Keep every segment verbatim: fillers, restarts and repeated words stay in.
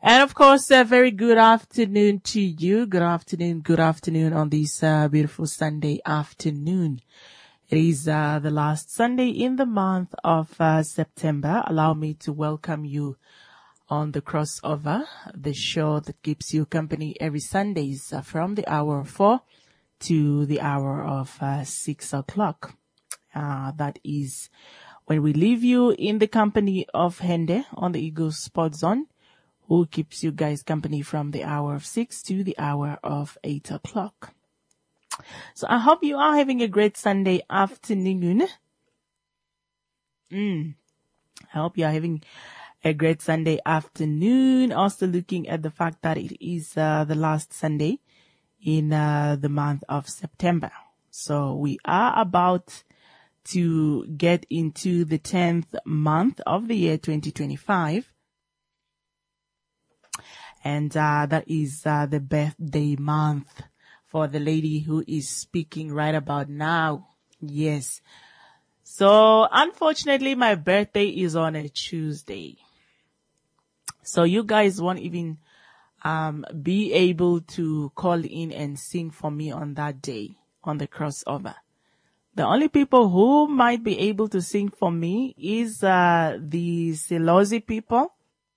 And of course, a very good afternoon to you. Good afternoon, good afternoon on this uh, beautiful Sunday afternoon. It is uh, the last Sunday in the month of uh, September. Allow me to welcome you on the crossover, the show that keeps you company every Sundays uh, from the hour of four to the hour of uh, six o'clock. Uh, that is when we leave you in the company of Hende on the Eagle Sport Zone, who keeps you guys company from the hour of six to the hour of eight o'clock. So I hope you are having a great Sunday afternoon. Mm. I hope you are having a great Sunday afternoon. Also looking at the fact that it is uh, the last Sunday in uh, the month of September. So we are about to get into the tenth month of the year twenty twenty-five. And uh, that is uh, the birthday month for the lady who is speaking right about now. Yes. So unfortunately, my birthday is on a Tuesday. So you guys won't even um be able to call in and sing for me on that day on the crossover. The only people who might be able to sing for me is uh the Silozi people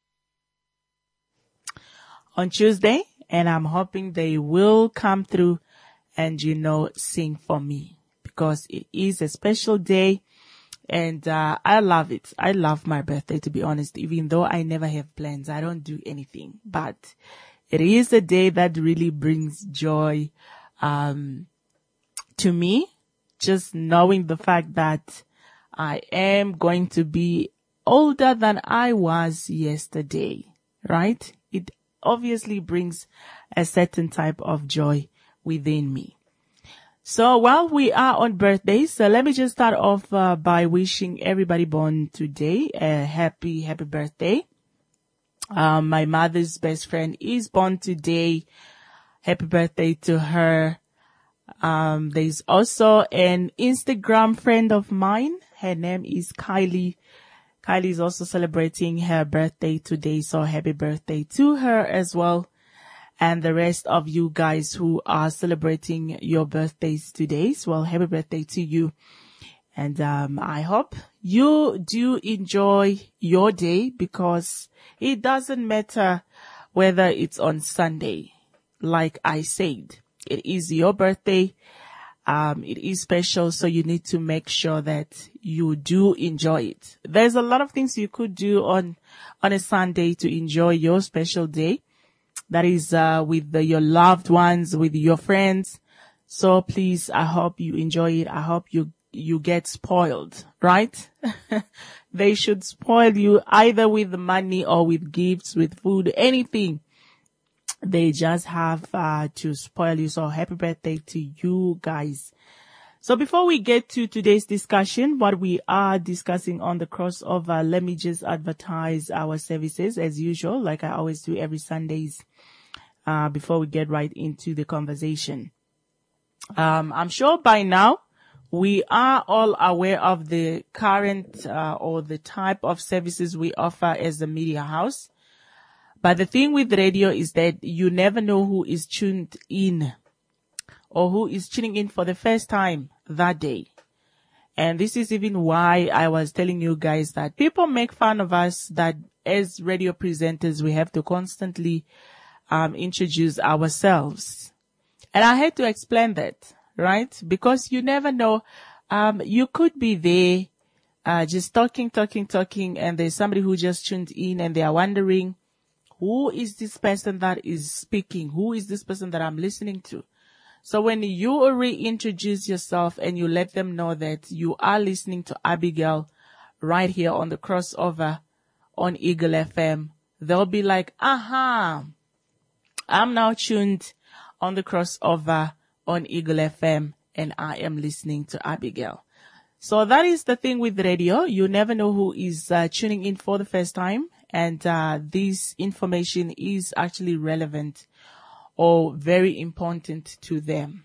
on Tuesday, and I'm hoping they will come through and, you know, sing for me because it is a special day and uh I love it. I love my birthday, to be honest, even though I never have plans. I don't do anything, but it is a day that really brings joy um to me, just knowing the fact that I am going to be older than I was yesterday, right? It obviously brings a certain type of joy within me. So while we are on birthdays, so let me just start off uh, by wishing everybody born today a happy, happy birthday. Um, my mother's best friend is born today. Happy birthday to her. Um, there's also an Instagram friend of mine. Her name is Kylie. Kylie is also celebrating her birthday today, so happy birthday to her as well. And the rest of you guys who are celebrating your birthdays today, so well, happy birthday to you. And um I hope you do enjoy your day because it doesn't matter whether it's on Sunday. Like I said, it is your birthday. Um, it is special, so you need to make sure that you do enjoy it. There's a lot of things you could do on, on a Sunday to enjoy your special day. That is, uh, with the, your loved ones, with your friends. So please, I hope you enjoy it. I hope you, you get spoiled, right? They should spoil you either with money or with gifts, with food, anything. They just have uh, to spoil you. So happy birthday to you guys. So before we get to today's discussion, what we are discussing on the crossover, let me just advertise our services as usual, like I always do every Sundays, uh, before we get right into the conversation. Um, I'm sure by now we are all aware of the current uh, or the type of services we offer as a media house. But the thing with radio is that you never know who is tuned in or who is tuning in for the first time that day. And this is even why I was telling you guys that people make fun of us that as radio presenters, we have to constantly um introduce ourselves. And I had to explain that, right? Because you never know. Um, you could be there uh just talking, talking, talking, and there's somebody who just tuned in and they are wondering, who is this person that is speaking? Who is this person that I'm listening to? So when you reintroduce yourself and you let them know that you are listening to Abigail right here on the crossover on Eagle F M, they'll be like, aha, I'm now tuned on the crossover on Eagle F M and I am listening to Abigail. So that is the thing with radio. You never know who is uh, tuning in for the first time. And uh, this information is actually relevant or very important to them.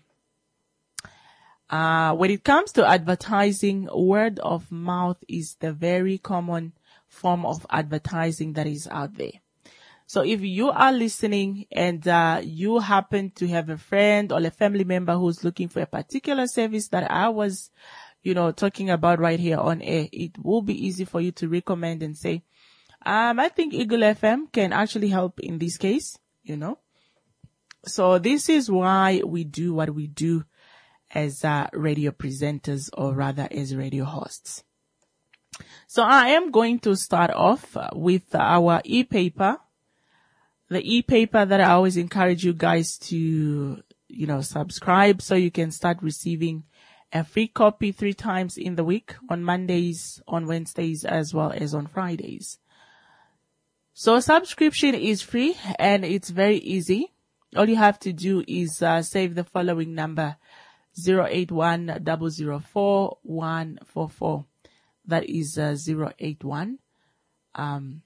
Uh, when it comes to advertising, word of mouth is the very common form of advertising that is out there. So if you are listening and uh, you happen to have a friend or a family member who's looking for a particular service that I was, you know, talking about right here on air, it will be easy for you to recommend and say, um, I think Eagle F M can actually help in this case, you know. So this is why we do what we do as uh, radio presenters, or rather as radio hosts. So I am going to start off with our e-paper, the e-paper that I always encourage you guys to, you know, subscribe so you can start receiving a free copy three times in the week, on Mondays, on Wednesdays, as well as on Fridays. So subscription is free and it's very easy. All you have to do is uh, save the following number, zero eight one, zero zero four, one four four. That is uh, zero eight one, um,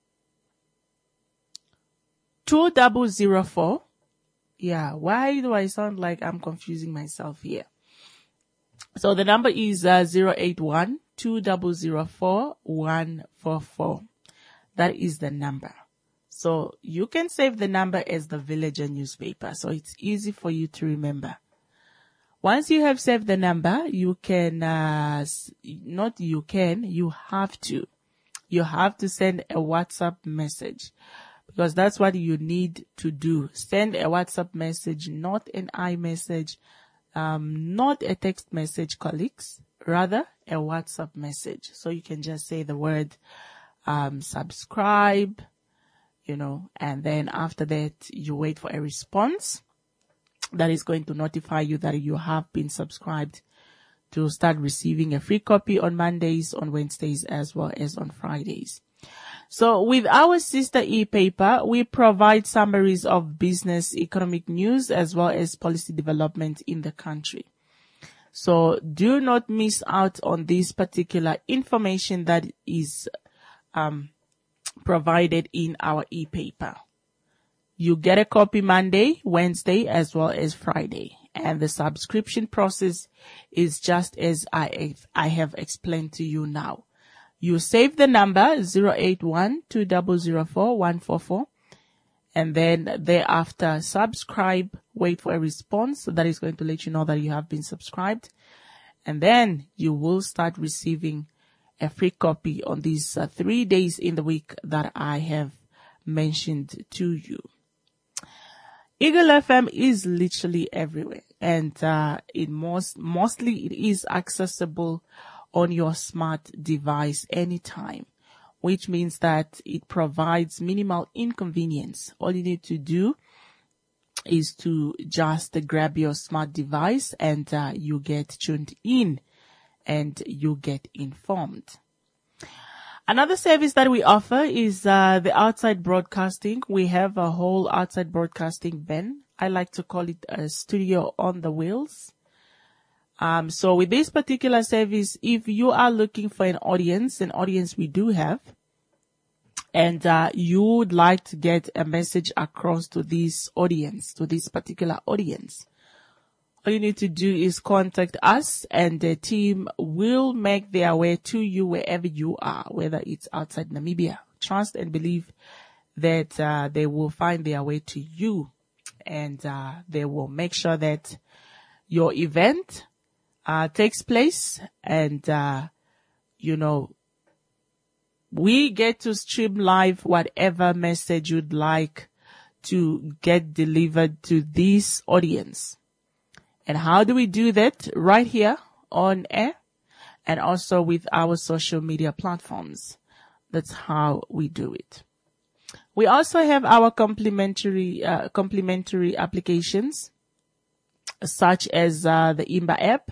two zero zero four. Yeah, why do I sound like I'm confusing myself here? So the number is uh, zero eight one, two zero zero four, one four four. That is the number. So you can save the number as the Villager newspaper, so it's easy for you to remember. Once you have saved the number, you can, uh, not you can, you have to. You have to send a WhatsApp message, because that's what you need to do. Send a WhatsApp message, not an iMessage, um, not a text message, colleagues, rather a WhatsApp message. So you can just say the word, um, subscribe, you know, and then after that, you wait for a response that is going to notify you that you have been subscribed to start receiving a free copy on Mondays, on Wednesdays, as well as on Fridays. So with our sister e-paper, we provide summaries of business, economic news, as well as policy development in the country. So do not miss out on this particular information that is um provided in our e-paper. You get a copy Monday, Wednesday, as well as Friday. And the subscription process is just as I, I have explained to you now. You save the number zero eight one, two zero zero four, one four four. And then thereafter subscribe, wait for a response that is going to let you know that you have been subscribed. And then you will start receiving a free copy on these uh, three days in the week that I have mentioned to you. Eagle F M is literally everywhere, and uh, it most mostly it is accessible on your smart device anytime, which means that it provides minimal inconvenience. All you need to do is to just uh, grab your smart device and uh, you get tuned in and you get informed. Another service that we offer is uh, the outside broadcasting. We have a whole outside broadcasting van. I like to call it a studio on the wheels. Um, so with this particular service, if you are looking for an audience, an audience we do have, and uh, you would like to get a message across to this audience, to this particular audience, all you need to do is contact us and the team will make their way to you wherever you are, whether it's outside Namibia. Trust and believe that uh, they will find their way to you, and uh, they will make sure that your event uh, takes place, and uh, you know, we get to stream live whatever message you'd like to get delivered to this audience. And how do we do that? Right here on air and also with our social media platforms. That's how we do it. We also have our complementary, uh, complementary applications such as, uh, the Imba app.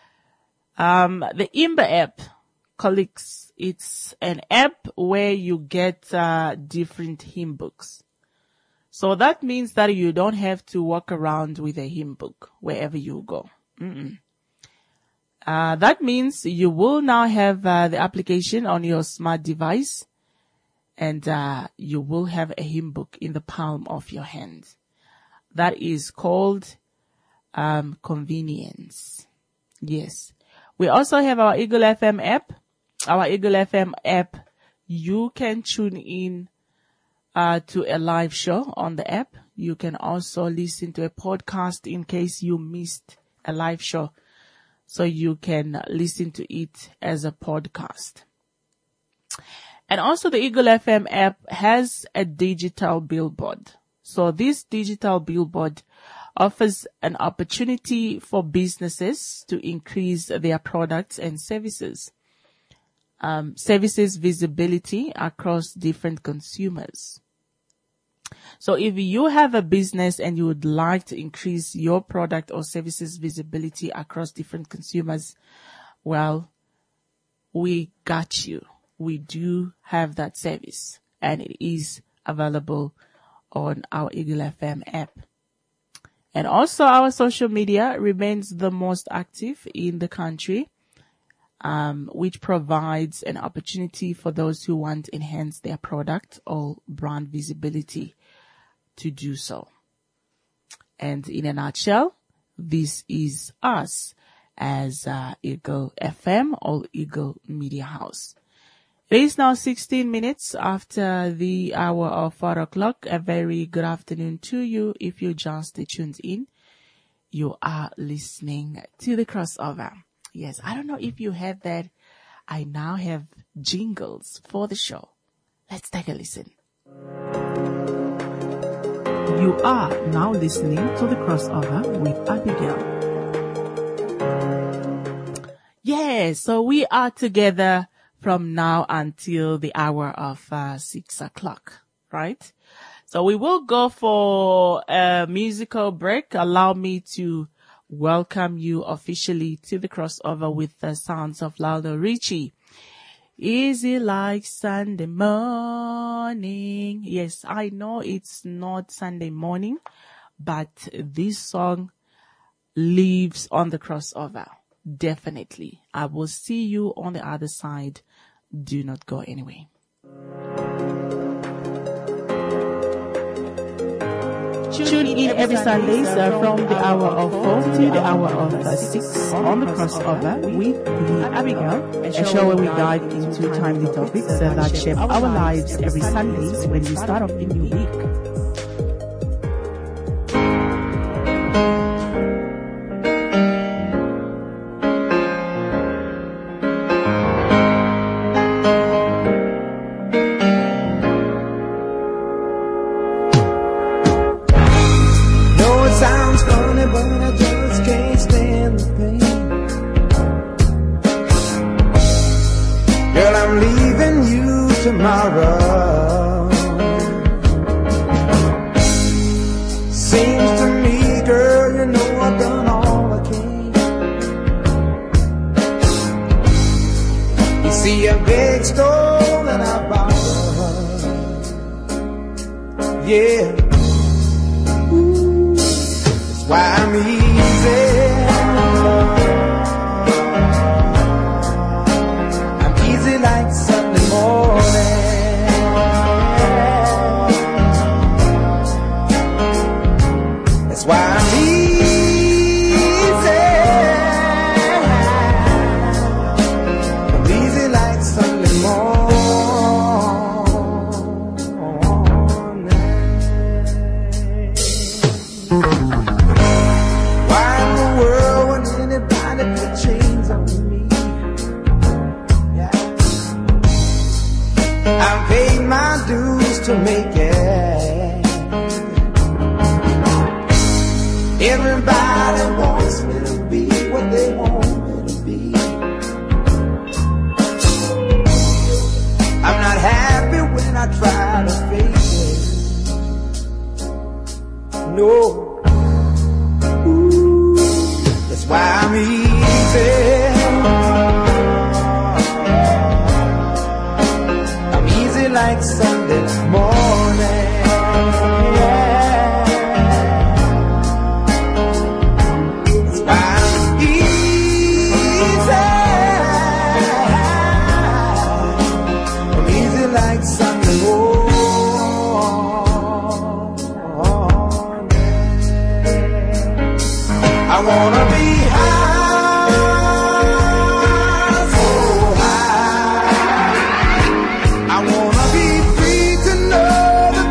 Um, the Imba app, colleagues, it's an app where you get, uh, different hymn books. So that means that you don't have to walk around with a hymn book wherever you go. Mm-mm. Uh, that means you will now have uh, the application on your smart device, and uh, you will have a hymn book in the palm of your hand. That is called um, convenience. Yes. We also have our Eagle F M app. Our Eagle F M app, you can tune in uh, to a live show on the app. You can also listen to a podcast in case you missed a live show. So you can listen to it as a podcast. And also the Eagle F M app has a digital billboard. So this digital billboard offers an opportunity for businesses to increase their products and services, um, services visibility across different consumers. So if you have a business and you would like to increase your product or services visibility across different consumers, well, we got you. We do have that service, and it is available on our Eagle F M app. And also our social media remains the most active in the country, um, which provides an opportunity for those who want to enhance their product or brand visibility to do so. And in a nutshell, this is us as uh, Eagle F M or Eagle Media House. It is now sixteen minutes after the hour of four o'clock. A very good afternoon to you. If you just tuned in, you are listening to the crossover. Yes, I don't know if you heard that. I now have jingles for the show. Let's take a listen. You are now listening to the crossover with Abigail. Yes, so we are together from now until the hour of uh, six o'clock, right? So we will go for a musical break. Allow me to welcome you officially to the crossover with the sounds of Lionel Richie. Easy like Sunday morning. Yes, I know it's not Sunday morning, but this song lives on the crossover. Definitely. I will see you on the other side. Do not go anywhere. Tune in every Sunday uh, from the hour of four to the hour of uh, six on the crossover with me, Abigail, a show where we dive into timely topics uh, that shape our lives every Sundays when we start off the new week. Tomorrow seems to me, girl, you know I've done all I can. You see a big stone and I borrow, yeah. Ooh, that's why I'm easy. I'm easy like Sunday morning. Why I'm easy, I'm easy like Sunday morning. Why in the world would anybody put chains on me? Yeah. I've paid my dues to make it. Everybody wants me to be what they want me to be. I'm not happy when I try to face it. No. Ooh, that's why I'm easy. I'm easy like Sunday morning. I wanna be high, so high. I wanna be free to know that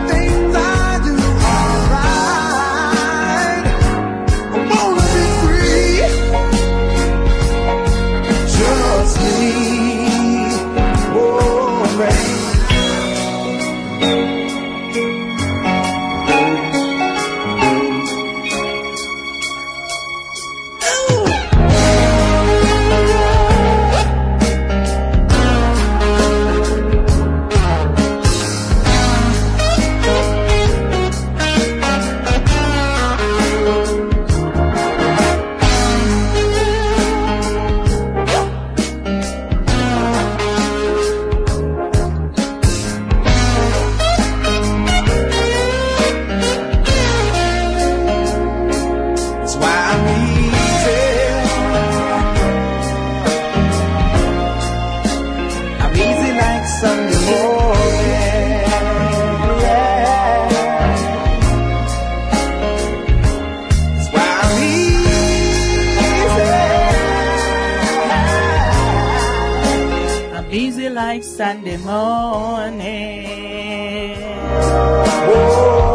Sunday morning. Oh,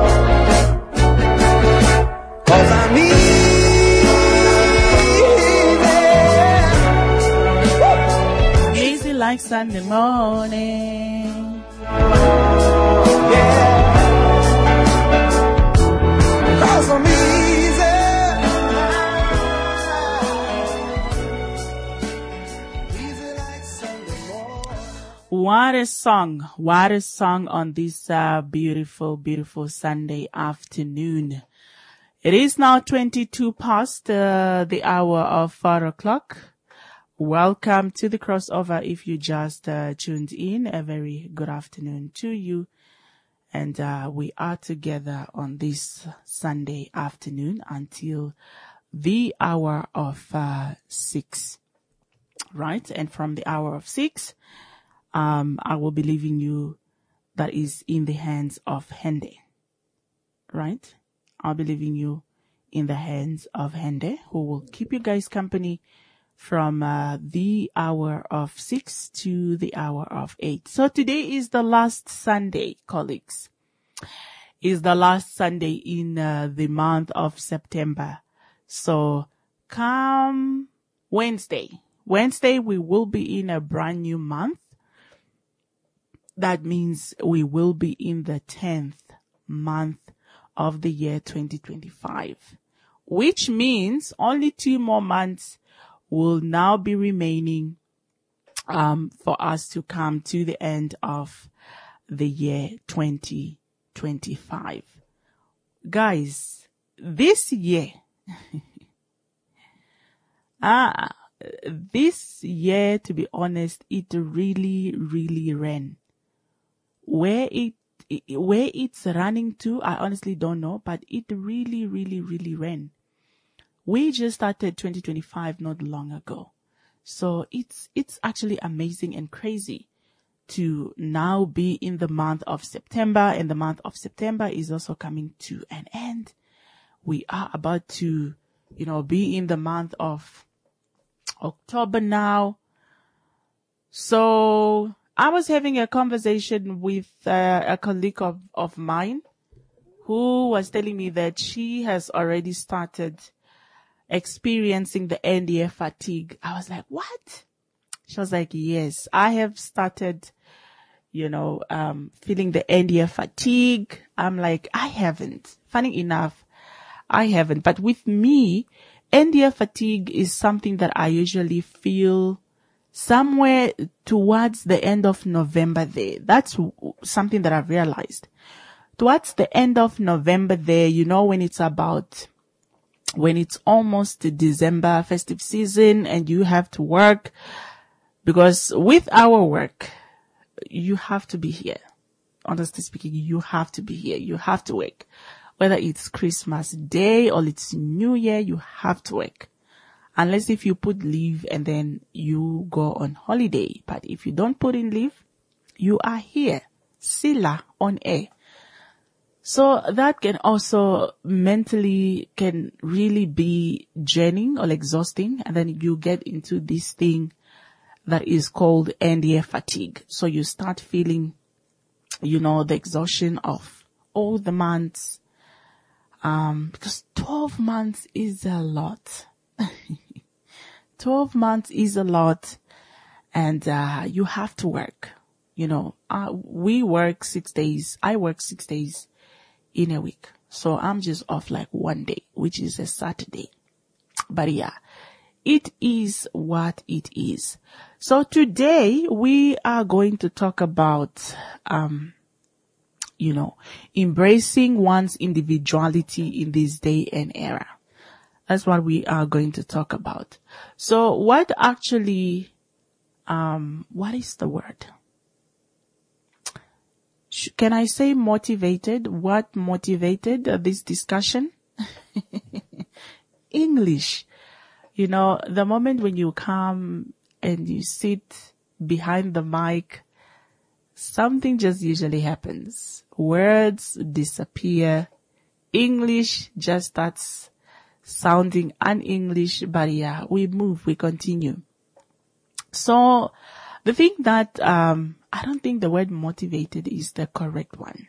'cause I'm easy. Easy like Sunday morning. Yeah. 'Cause I'm easy. Easy like Sunday morning. What a song. What a song on this uh, beautiful, beautiful Sunday afternoon. It is now twenty-two past uh, the hour of four o'clock. Welcome to the crossover. If you just uh, tuned in, a very good afternoon to you. And uh, we are together on this Sunday afternoon until the hour of uh, six. Right? And from the hour of six, um, I will be leaving you that is in the hands of Hende. Right? I'll be leaving you in the hands of Hende, who will keep you guys company from uh, the hour of six to the hour of eight. So today is the last Sunday, colleagues. Is the last Sunday in uh, the month of September. So come Wednesday. Wednesday we will be in a brand new month. That means we will be in the tenth month of the year twenty twenty-five, which means only two more months will now be remaining um, for us to come to the end of the year twenty twenty-five. Guys, this year, ah, this year, to be honest, it really, really ran. Where it, where it's running to, I honestly don't know, but it really, really, really ran. We just started twenty twenty-five not long ago. So it's, it's actually amazing and crazy to now be in the month of September, and the month of September is also coming to an end. We are about to, you know, be in the month of October now. So I was having a conversation with uh, a colleague of, of mine who was telling me that she has already started experiencing the end year fatigue. I was like, what? She was like, yes, I have started, you know, um, feeling the end year fatigue. I'm like, I haven't. Funny enough, I haven't. But with me, end year fatigue is something that I usually feel somewhere towards the end of November there. That's something that I've realized. Towards the end of November there, you know, when it's about, when it's almost December festive season and you have to work, because with our work, you have to be here. Honestly speaking, you have to be here. You have to work. Whether it's Christmas Day or it's New Year, you have to work. Unless if you put leave and then you go on holiday. But if you don't put in leave, you are here. Sila on air. So that can also mentally can really be draining or exhausting. And then you get into this thing that is called end year fatigue. So you start feeling, you know, the exhaustion of all the months. Um, because twelve months is a lot. twelve months is a lot. And, uh, you have to work. You know, uh, we work six days. I work six days in a week. So I'm just off like one day, which is a Saturday. But yeah, it is what it is. So today we are going to talk about, um, you know, embracing one's individuality in this day and era. That's what we are going to talk about. So what actually, um, what is the word? Can I say motivated? What motivated this discussion? English. You know, the moment when you come and you sit behind the mic, something just usually happens. Words disappear. English just starts sounding un-English, but yeah, we move, we continue. So The thing that, um, I don't think the word motivated is the correct one.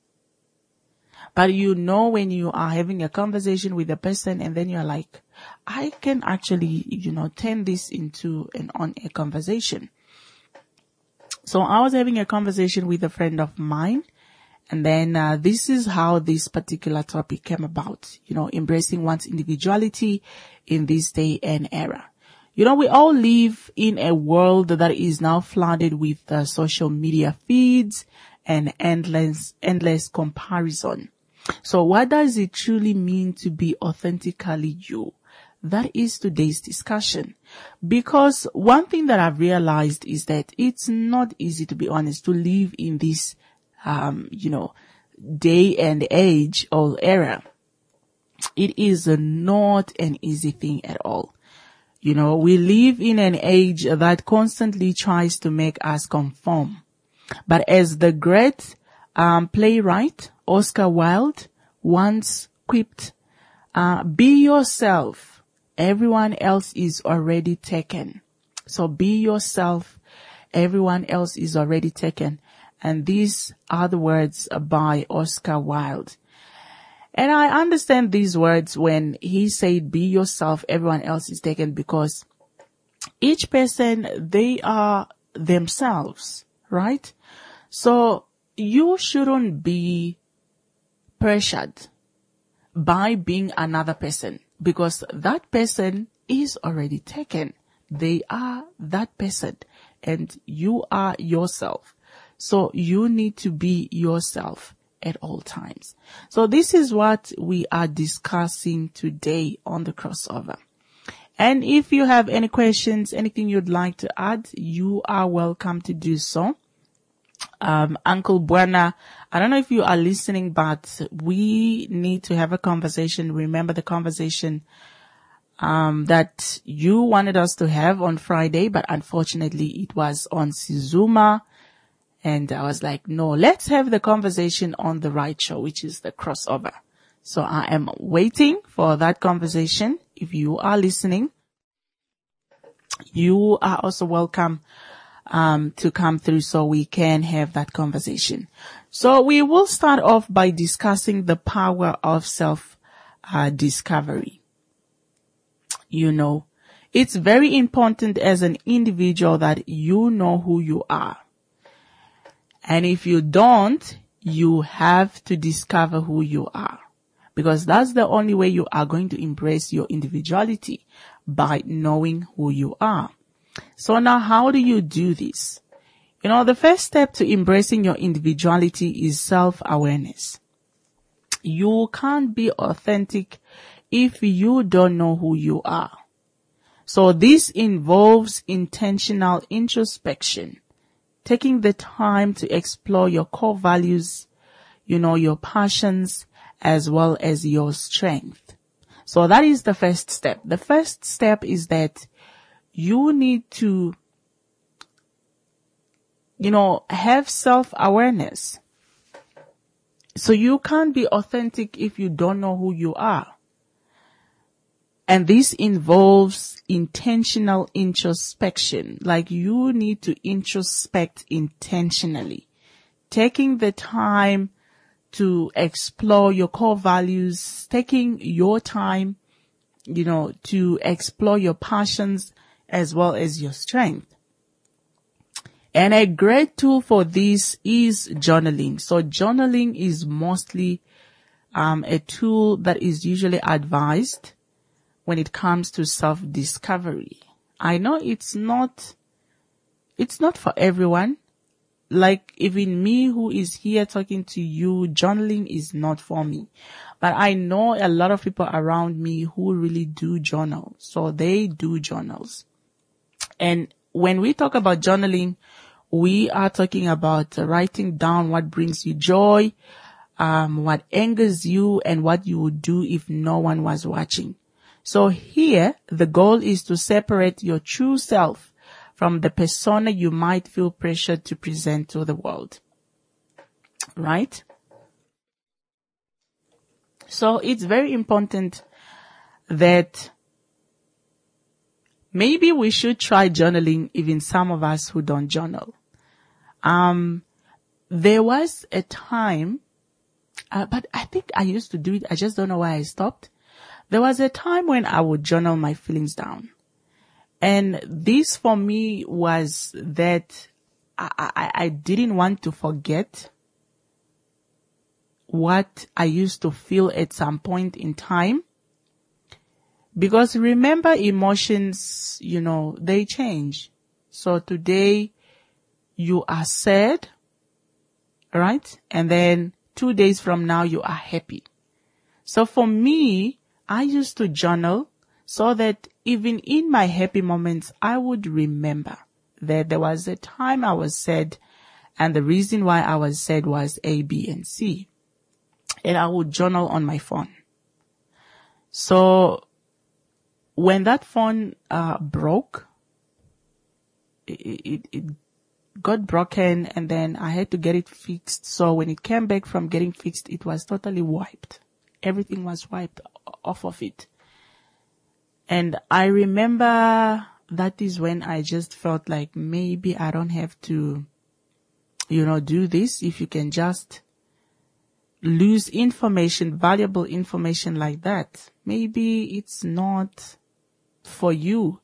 But you know when you are having a conversation with a person and then you're like, I can actually, you know, turn this into an on-air conversation. So I was having a conversation with a friend of mine, and then uh, this is how this particular topic came about, you know, embracing one's individuality in this day and era. You know, we all live in a world that is now flooded with uh, social media feeds and endless, endless comparison. So what does it truly mean to be authentically you? That is today's discussion. Because one thing that I've realized is that it's not easy, to be honest, to live in this, um, you know, day and age or era. It is not an easy thing at all. You know, we live in an age that constantly tries to make us conform. But as the great um, playwright Oscar Wilde once quipped, uh, be yourself. Everyone else is already taken. So be yourself. Everyone else is already taken. And these are the words by Oscar Wilde. And I understand these words when he said, be yourself, everyone else is taken, because each person, they are themselves, right? So you shouldn't be pressured by being another person, because that person is already taken. They are that person and you are yourself. So you need to be yourself at all times. So this is what we are discussing today on the crossover. And if you have any questions, anything you'd like to add, you are welcome to do so. Um, Uncle Buena, I don't know if you are listening, but we need to have a conversation. Remember the conversation um, that you wanted us to have on Friday, but unfortunately it was on Sizuma. And I was like, no, let's have the conversation on the right show, which is the crossover. So I am waiting for that conversation. If you are listening, you are also welcome um to come through so we can have that conversation. So we will start off by discussing the power of self uh, discovery. You know, it's very important as an individual that you know who you are. And if you don't, you have to discover who you are, because that's the only way you are going to embrace your individuality, by knowing who you are. So now, how do you do this? You know, the first step to embracing your individuality is self-awareness. You can't be authentic if you don't know who you are. So this involves intentional introspection. Taking the time to explore your core values, you know, your passions, as well as your strength. So that is the first step. The first step is that you need to, you know, have self-awareness. So you can't be authentic if you don't know who you are. And this involves intentional introspection. Like, you need to introspect intentionally, taking the time to explore your core values, taking your time, you know, to explore your passions as well as your strength. And a great tool for this is journaling. So journaling is mostly um, a tool that is usually advised when it comes to self-discovery. I know it's not, it's not for everyone. Like, even me who is here talking to you, journaling is not for me. But I know a lot of people around me who really do journal. So they do journals. And when we talk about journaling, we are talking about writing down what brings you joy, um, what angers you, and what you would do if no one was watching. So here, the goal is to separate your true self from the persona you might feel pressured to present to the world. Right? So it's very important that maybe we should try journaling, even some of us who don't journal. Um, there was a time, uh, but I think I used to do it. I just don't know why I stopped. There was a time when I would journal my feelings down. And this for me was that I, I, I didn't want to forget what I used to feel at some point in time. Because remember, emotions, you know, they change. So today you are sad, right? And then two days from now you are happy. So for me, I used to journal so that even in my happy moments, I would remember that there was a time I was sad, and the reason why I was sad was A, B, and C. And I would journal on my phone. So when that phone uh broke, it, it, it got broken, and then I had to get it fixed. So when it came back from getting fixed, it was totally wiped. Everything was wiped off of it. And I remember that is when I just felt like maybe I don't have to, you know, do this. If you can just lose information, valuable information like that, maybe it's not for you.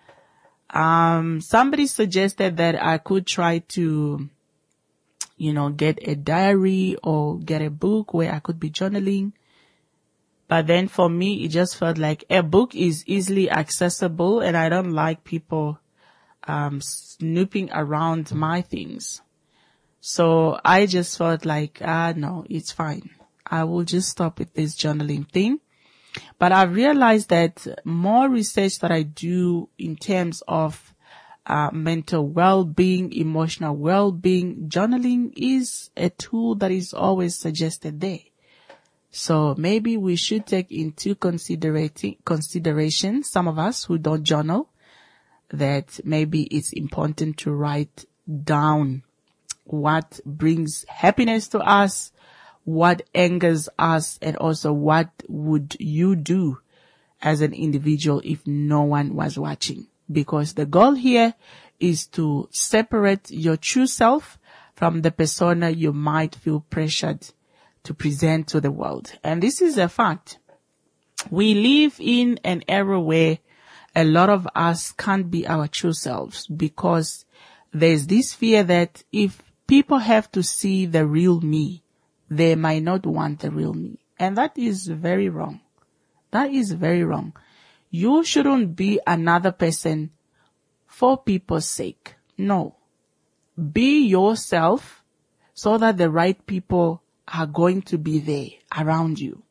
Um, somebody suggested that I could try to, you know, get a diary or get a book where I could be journaling. But then for me, it just felt like a book is easily accessible, and I don't like people um snooping around my things. So I just felt like, ah, no, it's fine. I will just stop with this journaling thing. But I've realized that more research that I do in terms of uh mental well-being, emotional well-being, journaling is a tool that is always suggested there. So maybe we should take into considerating consideration, some of us who don't journal, that maybe it's important to write down what brings happiness to us, what angers us, and also what would you do as an individual if no one was watching. Because the goal here is to separate your true self from the persona you might feel pressured to present to the world. And this is a fact. We live in an era where a lot of us can't be our true selves, because there's this fear that if people have to see the real me, they might not want the real me. And that is very wrong. That is very wrong. You shouldn't be another person for people's sake. No. Be yourself so that the right people are going to be there around you.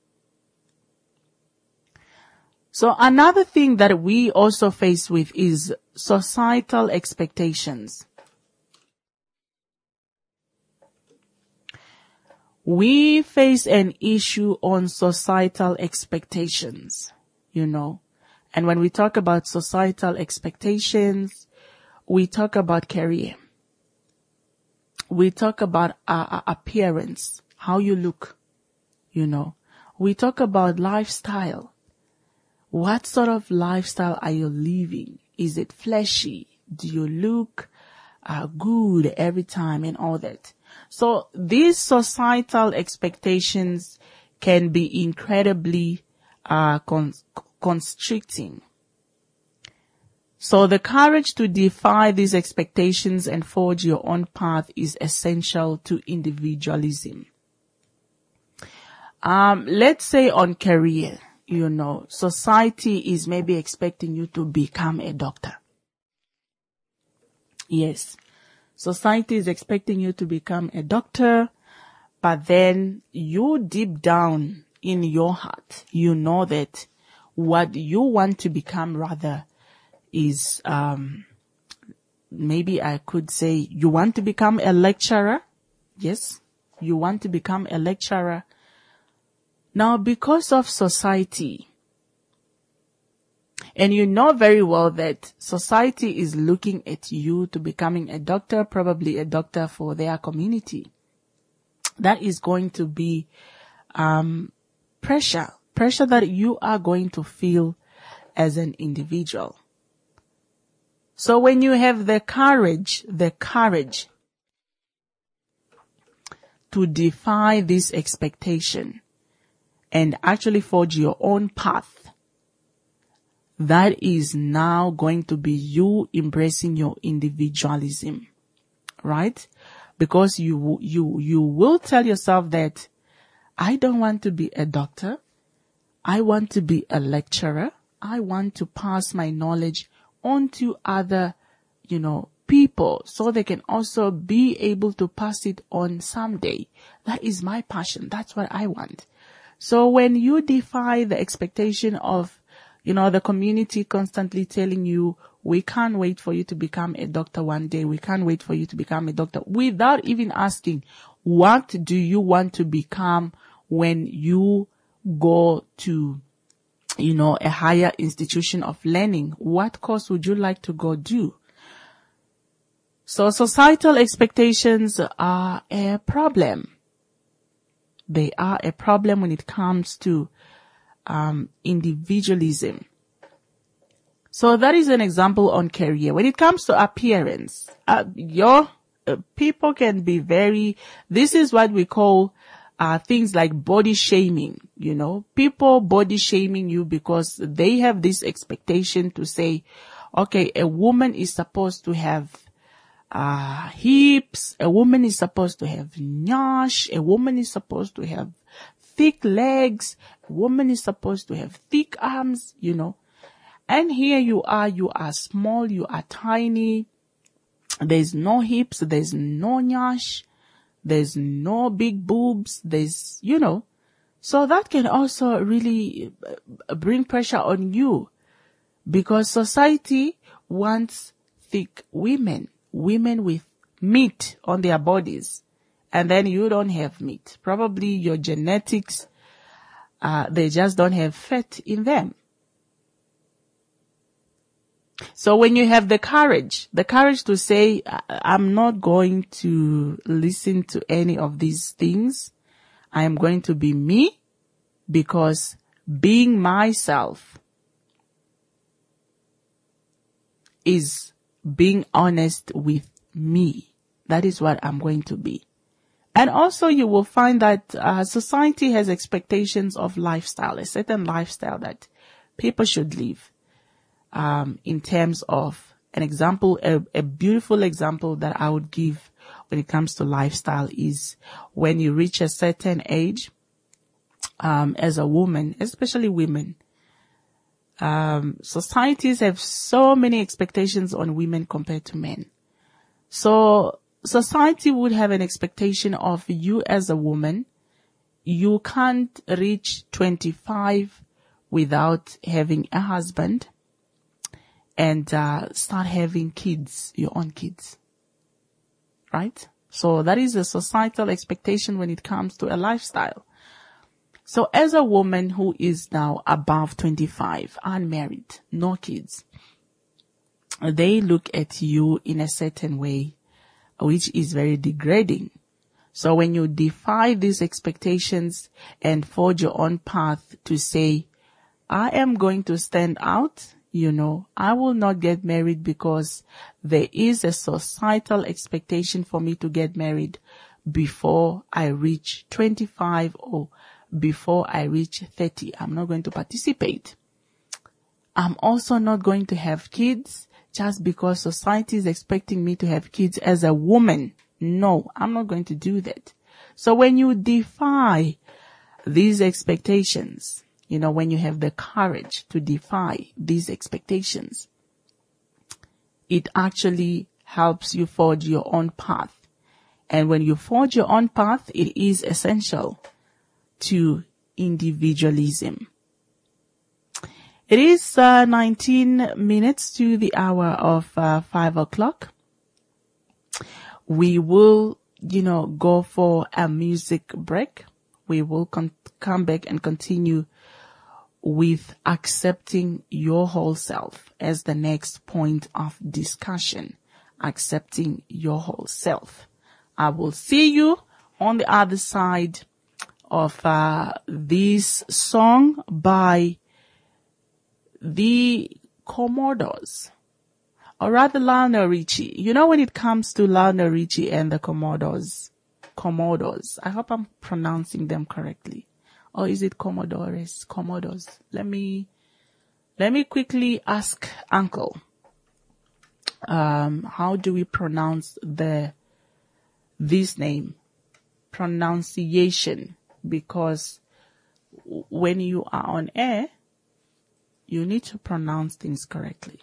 So another thing that we also face with is societal expectations. We face an issue on societal expectations, you know. And when we talk about societal expectations, we talk about career. We talk about uh, appearance, how you look, you know. We talk about lifestyle. What sort of lifestyle are you living? Is it fleshy? Do you look uh, good every time and all that? So these societal expectations can be incredibly uh, con- constricting. So the courage to defy these expectations and forge your own path is essential to individualism. Um, let's say on career, you know, society is maybe expecting you to become a doctor. Yes. Society is expecting you to become a doctor, but then you deep down in your heart, you know that what you want to become rather is, um, maybe I could say you want to become a lecturer. Yes. You want to become a lecturer. Now, because of society, and you know very well that society is looking at you to becoming a doctor, probably a doctor for their community, that is going to be um pressure, pressure that you are going to feel as an individual. So when you have the courage, the courage to defy this expectation and actually forge your own path, that is now going to be you embracing your individualism, right? Because you, you, you will tell yourself that I don't want to be a doctor. I want to be a lecturer. I want to pass my knowledge on to other, you know, people so they can also be able to pass it on someday. That is my passion. That's what I want. So when you defy the expectation of, you know, the community constantly telling you, we can't wait for you to become a doctor one day. We can't wait for you to become a doctor, without even asking, what do you want to become when you go to, you know, a higher institution of learning? What course would you like to go do? So societal expectations are a problem. They are a problem when it comes to um individualism. So that is an example on career. When it comes to appearance, uh, your uh, people can be very, this is what we call uh things like body shaming, you know, people body shaming you because they have this expectation to say, okay, a woman is supposed to have uh hips, a woman is supposed to have nyash, a woman is supposed to have thick legs, a woman is supposed to have thick arms, you know. And here you are, you are small, you are tiny, there's no hips, there's no nyash, there's no big boobs, there's, you know. So that can also really bring pressure on you, because society wants thick women, women with meat on their bodies, and then you don't have meat. Probably your genetics, uh, they just don't have fat in them. So when you have the courage, the courage to say, I'm not going to listen to any of these things. I am going to be me, because being myself is being honest with me. That is what I'm going to be. And also you will find that uh, society has expectations of lifestyle, a certain lifestyle that people should live. Um, in terms of an example, a, a beautiful example that I would give when it comes to lifestyle is when you reach a certain age, um, as a woman, especially women, um, societies have so many expectations on women compared to men. So society would have an expectation of you as a woman. You can't reach twenty-five without having a husband and uh start having kids, your own kids, right? So that is a societal expectation when it comes to a lifestyle. So as a woman who is now above twenty-five, unmarried, no kids, they look at you in a certain way, which is very degrading. So when you defy these expectations and forge your own path to say, I am going to stand out, you know, I will not get married because there is a societal expectation for me to get married before I reach twenty-five or before I reach thirty. I'm not going to participate. I'm also not going to have kids just because society is expecting me to have kids as a woman. No, I'm not going to do that. So when you defy these expectations, you know, when you have the courage to defy these expectations, it actually helps you forge your own path. And when you forge your own path, it is essential to individualism. It is uh, nineteen minutes to the hour of uh, five o'clock. We will, you know, go for a music break. We will con- come back and continue with accepting your whole self as the next point of discussion. Accepting your whole self. I will see you on the other side of uh, this song by the Commodores. or rather Lionel Richie. You know, when it comes to Lionel Richie and the Commodores, Commodores, I hope I'm pronouncing them correctly. Or is it Commodores? Commodores. Let me, let me quickly ask Uncle. Um, how do we pronounce the, this name? Pronunciation. Because when you are on air, you need to pronounce things correctly.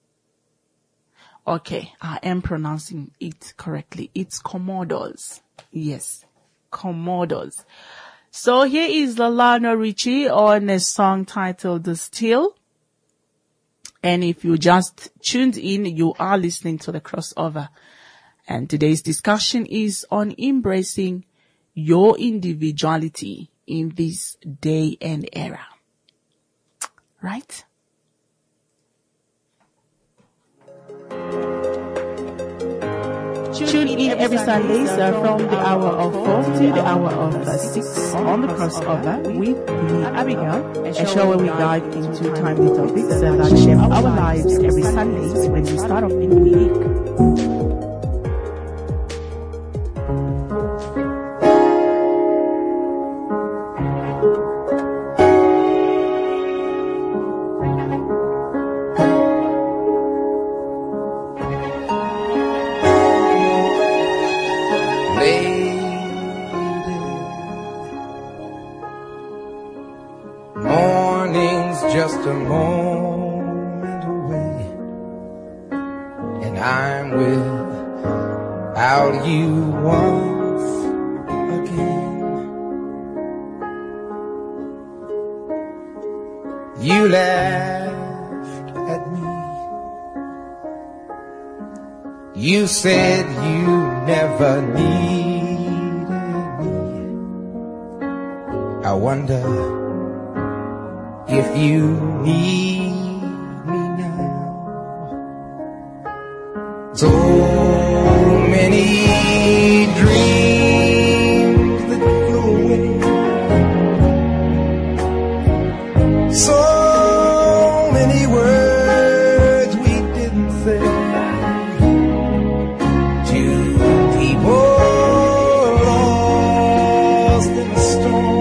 Okay, I am pronouncing it correctly. It's Commodores. Yes, Commodores. So here is Lionel Richie on a song titled The Still. And if you just tuned in, you are listening to the crossover. And today's discussion is on embracing your individuality in this day and era. Right? Tune in every Sunday uh, from the hour of four to the hour of uh, six on the crossover with me, Abigail, a show where we dive into timely topics uh, that shape our lives every Sunday when we start off in the week. A moment away, and I'm without you once again. You laughed at me. You said you never needed me. I wonder if you need me now. So many dreams that flew away, so many words we didn't say to people lost in the storm.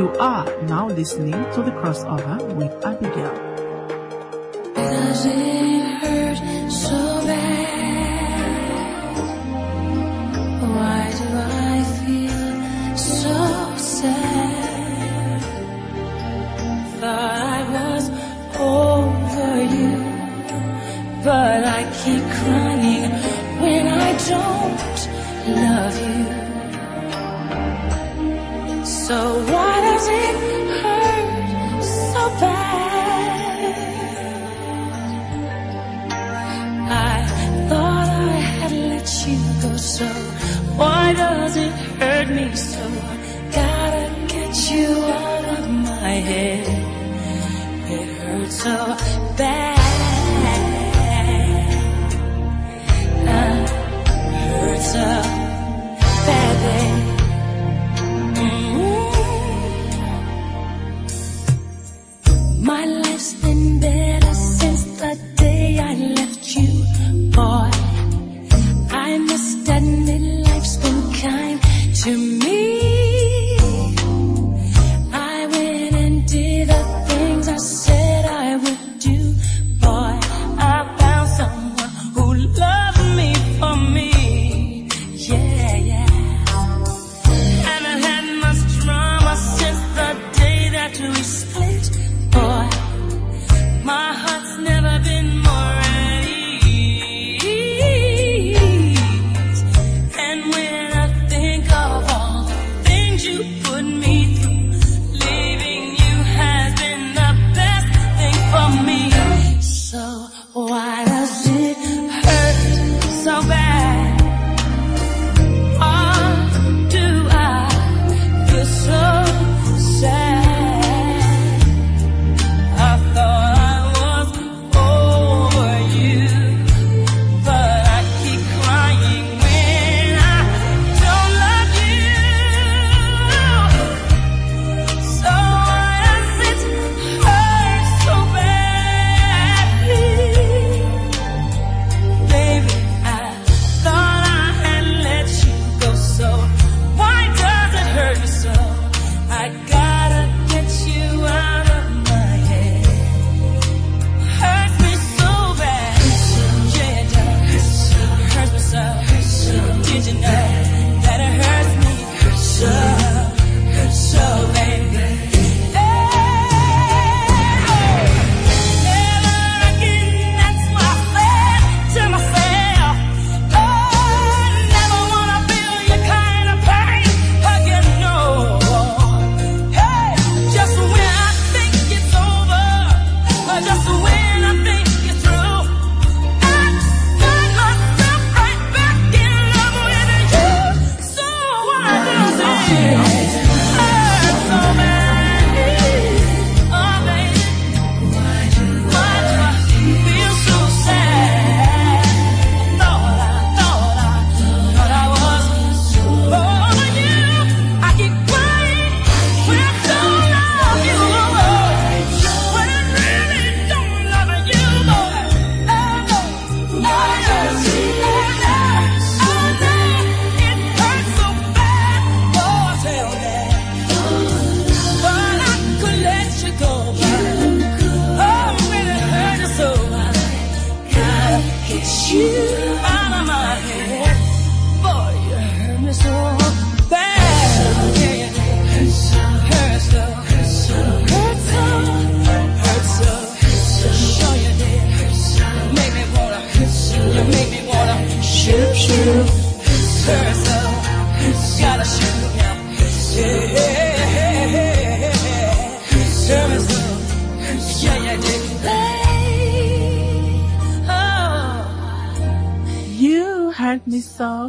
You are now listening to the crossover with Abigail. Does it hurt so bad? Why do I feel so sad? Thought I was over you, but I keep crying when I don't love you. So why does it hurt so bad? I thought I had let you go, so why does it hurt me so? Gotta get you out of my head. It hurts so bad. Uh, hurts so badly. My life's been better since the day I left you, boy. I must admit life's been kind to me. I went and did the things I said I would do, boy. I found someone who loved me for me, yeah, yeah. Haven't had much drama since the day that we split, boy. My heart's never been more at ease. And when I think of all the things you put me through, leaving you has been the best thing for me. So why does it hurt so bad? Or do I feel so sad? I thought I was over you, but I keep crying when I don't love you. So why does it hurt so badly? Baby, I thought I had let you go, so why does it hurt me so? I gotta get you out of my head. Hurts me so bad. Yeah, it does. Hurts me so. Did you know that it hurts me so, so, baby? Never again, that's what I said to myself. Oh, never wanna feel your kind of pain again, no. Hey, just when I think it's over, or just when I think you're through, I find myself right back in love with you. So why does it hurt so bad? Oh, baby, why do I feel so sad? Thought I, thought I, thought I was over you. I keep crying when I don't love you, when I really don't love you, boy. Oh no, oh no, oh no, it hurts so bad, oh tell me. But I could let you go, oh when it hurts so, gotta get you out of my head. Boy, you hurt me so bad, yeah, yeah, hurts so, hurts so, hurts so, hurts so, sure you did. Make me wanna, you make me wanna shoot, shoot. Hurts so, gotta shoot now. Yeah, yeah, yeah, yeah. Hurts so, yeah, yeah, did. Oh. You hurt me so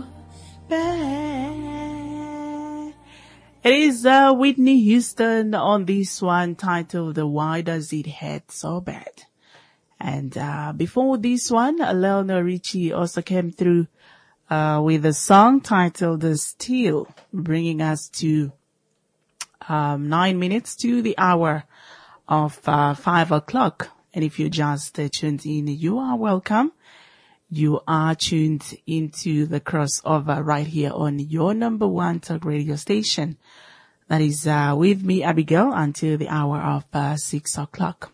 bad. It is uh, Whitney Houston on this one titled Why Does It Hurt So Bad? And uh, before this one, Lionel Richie also came through uh, with a song titled Still, bringing us to um, nine minutes to the hour of uh, five o'clock. And if you just uh, tuned in, you are welcome. You are tuned into the crossover right here on your number one talk radio station, that is uh, with me, Abigail, until the hour of uh, six o'clock.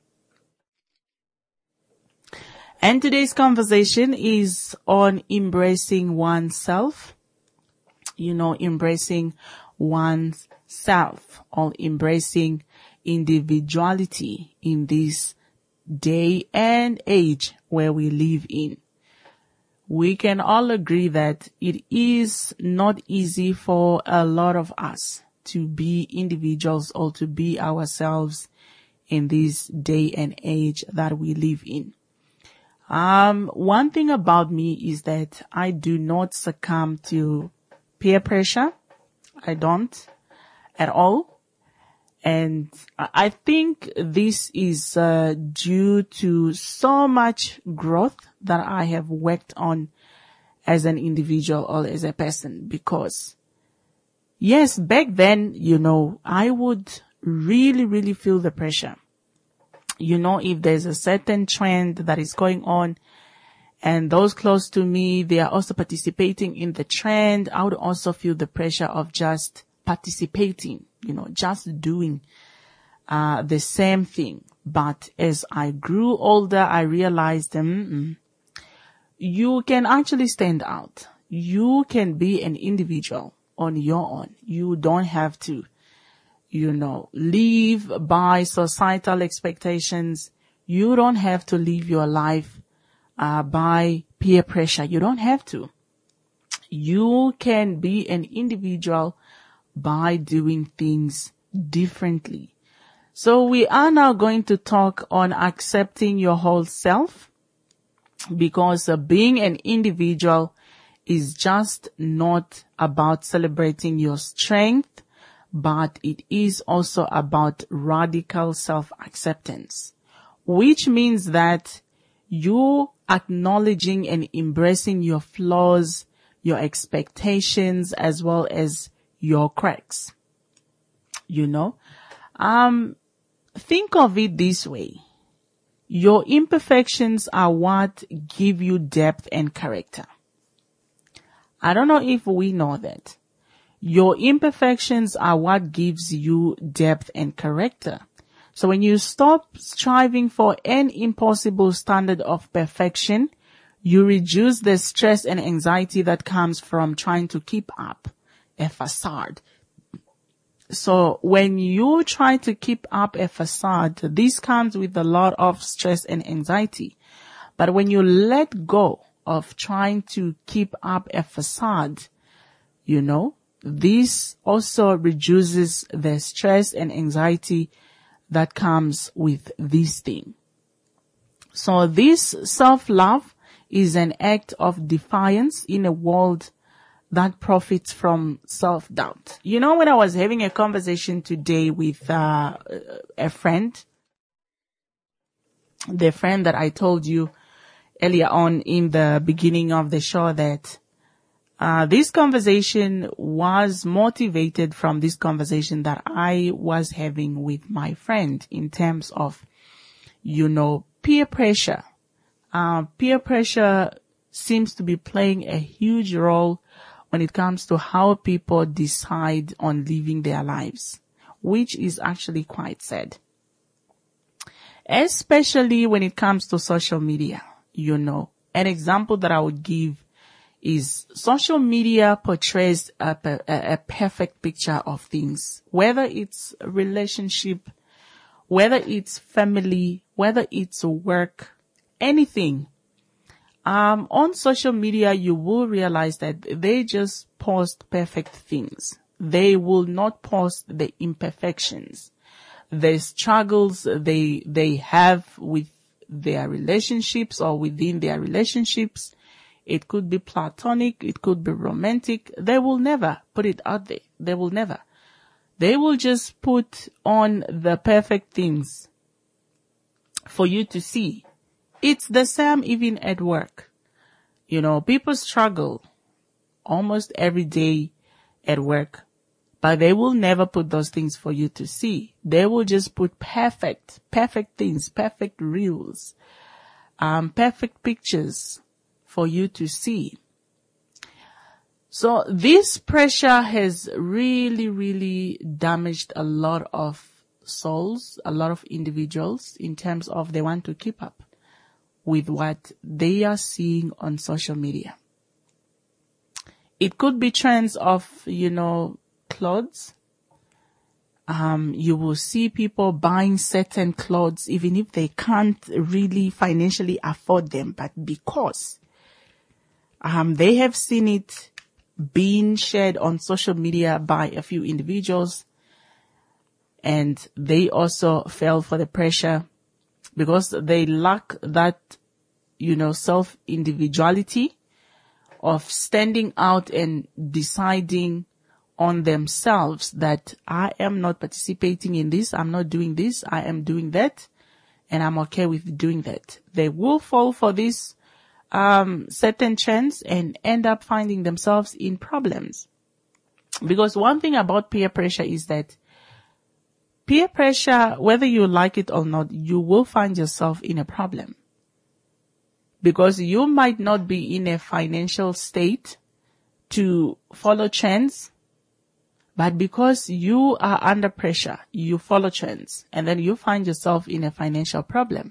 And today's conversation is on embracing oneself. You know, embracing oneself, or embracing individuality in this day and age where we live in. We can all agree that it is not easy for a lot of us to be individuals or to be ourselves in this day and age that we live in. Um, one thing about me is that I do not succumb to peer pressure. I don't at all. And I think this is uh, due to so much growth that I have worked on as an individual or as a person. Because, yes, back then, you know, I would really, really feel the pressure. You know, if there's a certain trend that is going on and those close to me, they are also participating in the trend, I would also feel the pressure of just participating, you know, just doing uh the same thing. But as I grew older, I realized mm, you can actually stand out. You can be an individual on your own. You don't have to, you know, live by societal expectations. You don't have to live your life uh by peer pressure. You don't have to. You can be an individual by doing things differently. So we are now going to talk on accepting your whole self, because uh, being an individual is just not about celebrating your strength, but it is also about radical self-acceptance, which means that you acknowledging and embracing your flaws, your expectations, as well as your cracks. You know, um, think of it this way. Your imperfections are what give you depth and character. I don't know if we know that. Your imperfections are what gives you depth and character. So when you stop striving for an impossible standard of perfection, you reduce the stress and anxiety that comes from trying to keep up a facade. So when you try to keep up a facade, this comes with a lot of stress and anxiety. But when you let go of trying to keep up a facade, you know, this also reduces the stress and anxiety that comes with this thing. So this self-love is an act of defiance in a world that profits from self-doubt. You know, when I was having a conversation today with uh, a friend, the friend that I told you earlier on in the beginning of the show, that uh, this conversation was motivated from this conversation that I was having with my friend in terms of, you know, peer pressure. Uh, peer pressure seems to be playing a huge role when it comes to how people decide on living their lives, which is actually quite sad. Especially when it comes to social media. You know, an example that I would give is social media portrays a, a, a perfect picture of things, whether it's a relationship, whether it's family, whether it's work, anything. Um, on social media, you will realize that they just post perfect things. They will not post the imperfections, the struggles they, they have with their relationships or within their relationships. It could be platonic. It could be romantic. They will never put it out there. They will never. They will just put on the perfect things for you to see. It's the same even at work. You know, people struggle almost every day at work, but they will never put those things for you to see. They will just put perfect, perfect things, perfect reels, um, perfect pictures for you to see. So this pressure has really, really damaged a lot of souls, a lot of individuals in terms of they want to keep up with what they are seeing on social media. It could be trends of, you know, clothes. Um, you will see people buying certain clothes even if they can't really financially afford them, but because um, they have seen it being shared on social media by a few individuals, and they also fell for the pressure because they lack that, you know, self-individuality of standing out and deciding on themselves that I am not participating in this, I'm not doing this, I am doing that, and I'm okay with doing that. They will fall for this um certain trends and end up finding themselves in problems. Because one thing about peer pressure is that peer pressure, whether you like it or not, you will find yourself in a problem. Because you might not be in a financial state to follow trends, but because you are under pressure, you follow trends, and then you find yourself in a financial problem.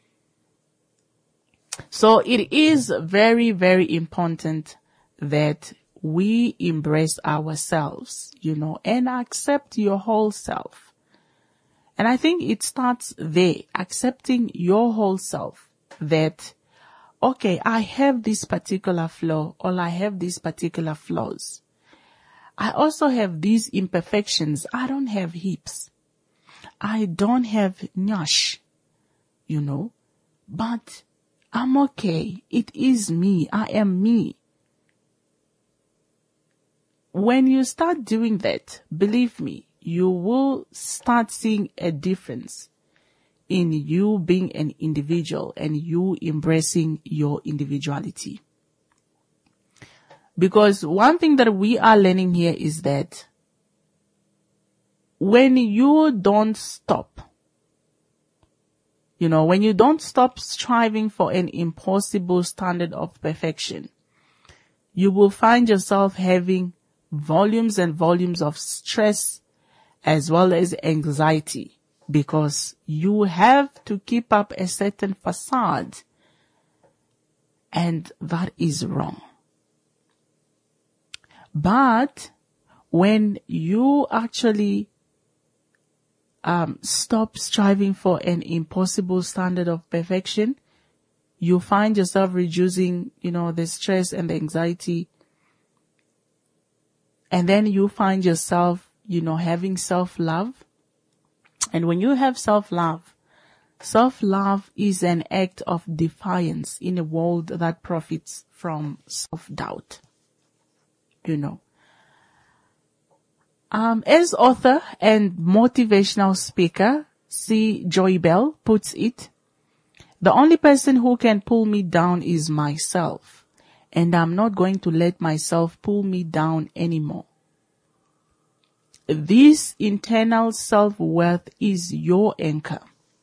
So it is very, very important that we embrace ourselves, you know, and accept your whole self. And I think it starts there, accepting your whole self, that, okay, I have this particular flaw, or I have these particular flaws. I also have these imperfections. I don't have hips. I don't have nyash, you know, but I'm okay. It is me. I am me. When you start doing that, believe me, you will start seeing a difference in you being an individual and you embracing your individuality. Because one thing that we are learning here is that when you don't stop, you know, when you don't stop striving for an impossible standard of perfection, you will find yourself having volumes and volumes of stress as well as anxiety, because you have to keep up a certain facade, and that is wrong. But when you actually um, stop striving for an impossible standard of perfection, you find yourself reducing, you know, the stress and the anxiety. And then you find yourself, you know, having self-love. And when you have self-love, self-love is an act of defiance in a world that profits from self-doubt. You know, um, as author and motivational speaker C. Joy Bell puts it, the only person who can pull me down is myself, and I'm not going to let myself pull me down anymore. This internal self-worth is your anchor.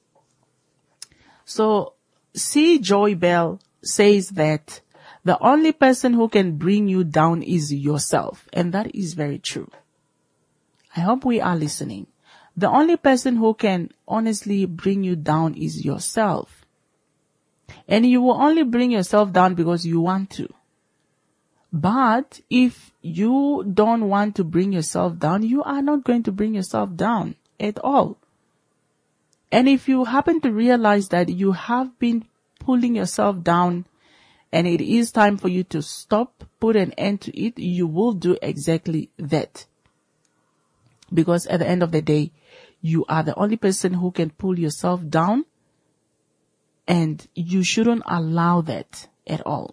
So C. Joy Bell says that the only person who can bring you down is yourself. And that is very true. I hope we are listening. The only person who can honestly bring you down is yourself. And you will only bring yourself down because you want to. But if you don't want to bring yourself down, you are not going to bring yourself down at all. And if you happen to realize that you have been pulling yourself down, and it is time for you to stop, put an end to it, you will do exactly that. Because at the end of the day, you are the only person who can pull yourself down, and you shouldn't allow that at all.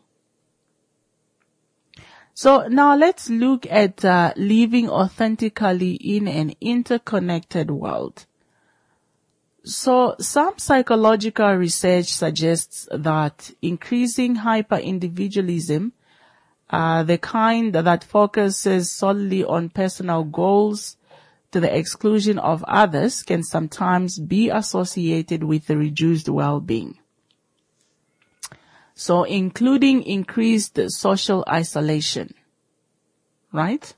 So now let's look at uh, living authentically in an interconnected world. So some psychological research suggests that increasing hyper-individualism, uh, the kind that focuses solely on personal goals to the exclusion of others, can sometimes be associated with reduced well-being. So including increased social isolation. right?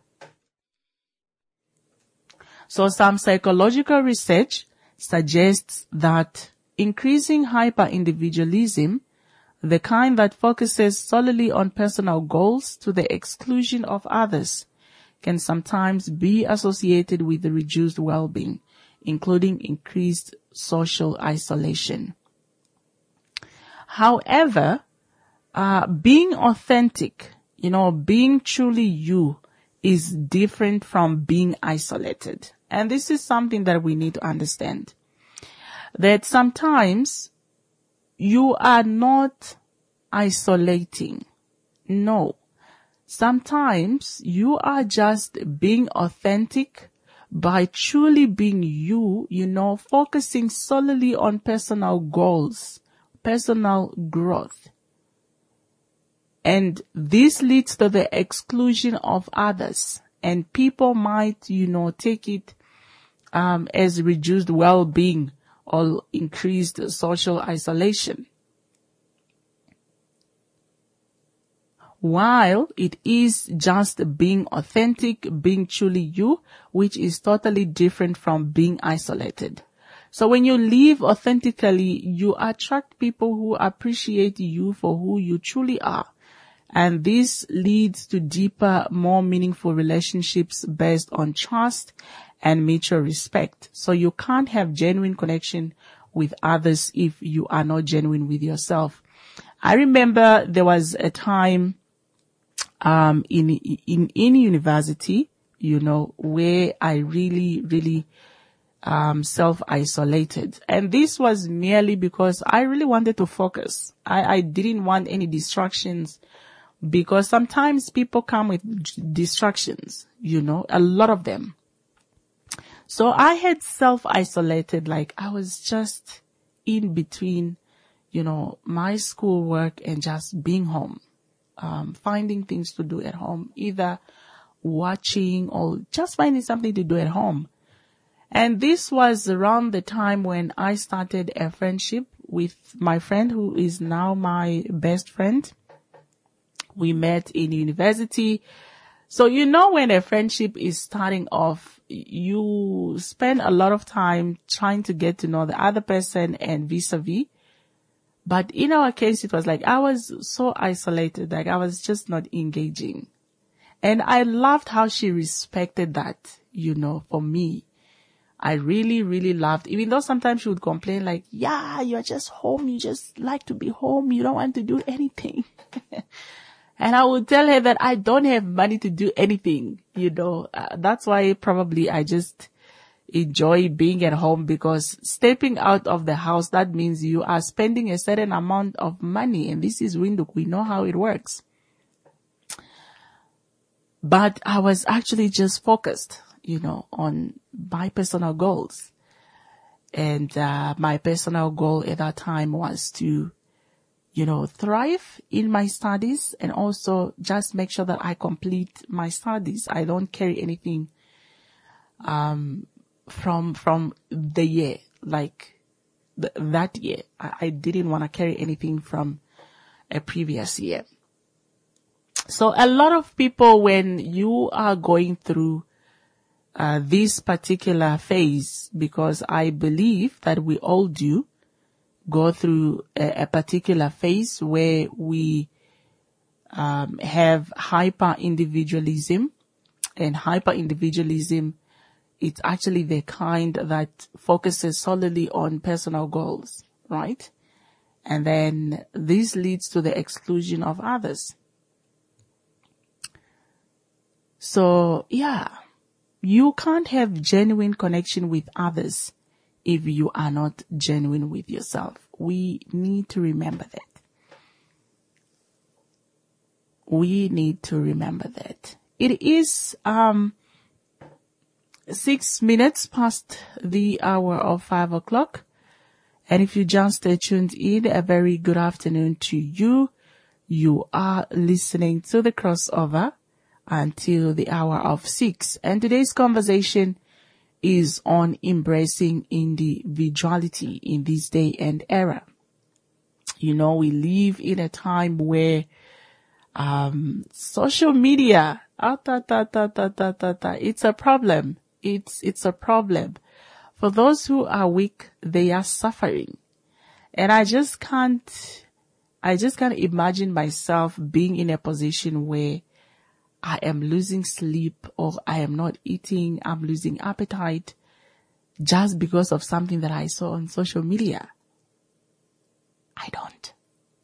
So some psychological research suggests that increasing hyper-individualism, the kind that focuses solely on personal goals to the exclusion of others, can sometimes be associated with the reduced well-being, including increased social isolation. However, uh, being authentic, you know, being truly you is different from being isolated. And this is something that we need to understand. That sometimes you are not isolating. No. Sometimes you are just being authentic by truly being you, you know, focusing solely on personal goals, personal growth. And this leads to the exclusion of others. And people might, you know, take it um, as reduced well-being or increased social isolation. While it is just being authentic, being truly you, which is totally different from being isolated. So when you live authentically, you attract people who appreciate you for who you truly are. And this leads to deeper, more meaningful relationships based on trust and mutual respect. So you can't have genuine connection with others if you are not genuine with yourself. I remember there was a time um in in in university, you know, where I really, really um self-isolated. And this was merely because I really wanted to focus. I, I didn't want any distractions, because sometimes people come with distractions, you know, a lot of them. So I had self-isolated, like I was just in between, you know, my schoolwork and just being home, um, finding things to do at home, either watching or just finding something to do at home. And this was around the time when I started a friendship with my friend who is now my best friend. We met in university. So, you know, when a friendship is starting off, you spend a lot of time trying to get to know the other person and vis-a-vis. But in our case, it was like I was so isolated, like I was just not engaging. And I loved how she respected that, you know, for me. I really, really loved, even though sometimes she would complain like, yeah, you're just home. You just like to be home. You don't want to do anything. And I would tell her that I don't have money to do anything, you know. Uh, that's why probably I just enjoy being at home, because stepping out of the house, that means you are spending a certain amount of money. And this is Windhoek. We know how it works. But I was actually just focused, you know, on my personal goals. And uh, my personal goal at that time was to, you know, thrive in my studies and also just make sure that I complete my studies. I don't carry anything, um, from, from the year, like th- that year. I, I didn't want to carry anything from a previous year. So a lot of people, when you are going through, uh, this particular phase, because I believe that we all do, go through a, a particular phase where we um, have hyper-individualism. And hyper-individualism, it's actually the kind that focuses solely on personal goals, right? And then this leads to the exclusion of others. So, yeah, you can't have genuine connection with others if you are not genuine with yourself. We need to remember that. We need to remember that. It is um six minutes past the hour of five o'clock. And if you just uh, tuned in, a very good afternoon to you. You are listening to the crossover until the hour of six. And today's conversation is on embracing individuality in this day and era. You know, we live in a time where Um, social media, ah, ta, ta, ta, ta, ta, ta, ta. It's a problem. It's, it's a problem. For those who are weak, they are suffering. And I just can't, I just can't imagine myself being in a position where I am losing sleep or I am not eating, I'm losing appetite just because of something that I saw on social media. I don't.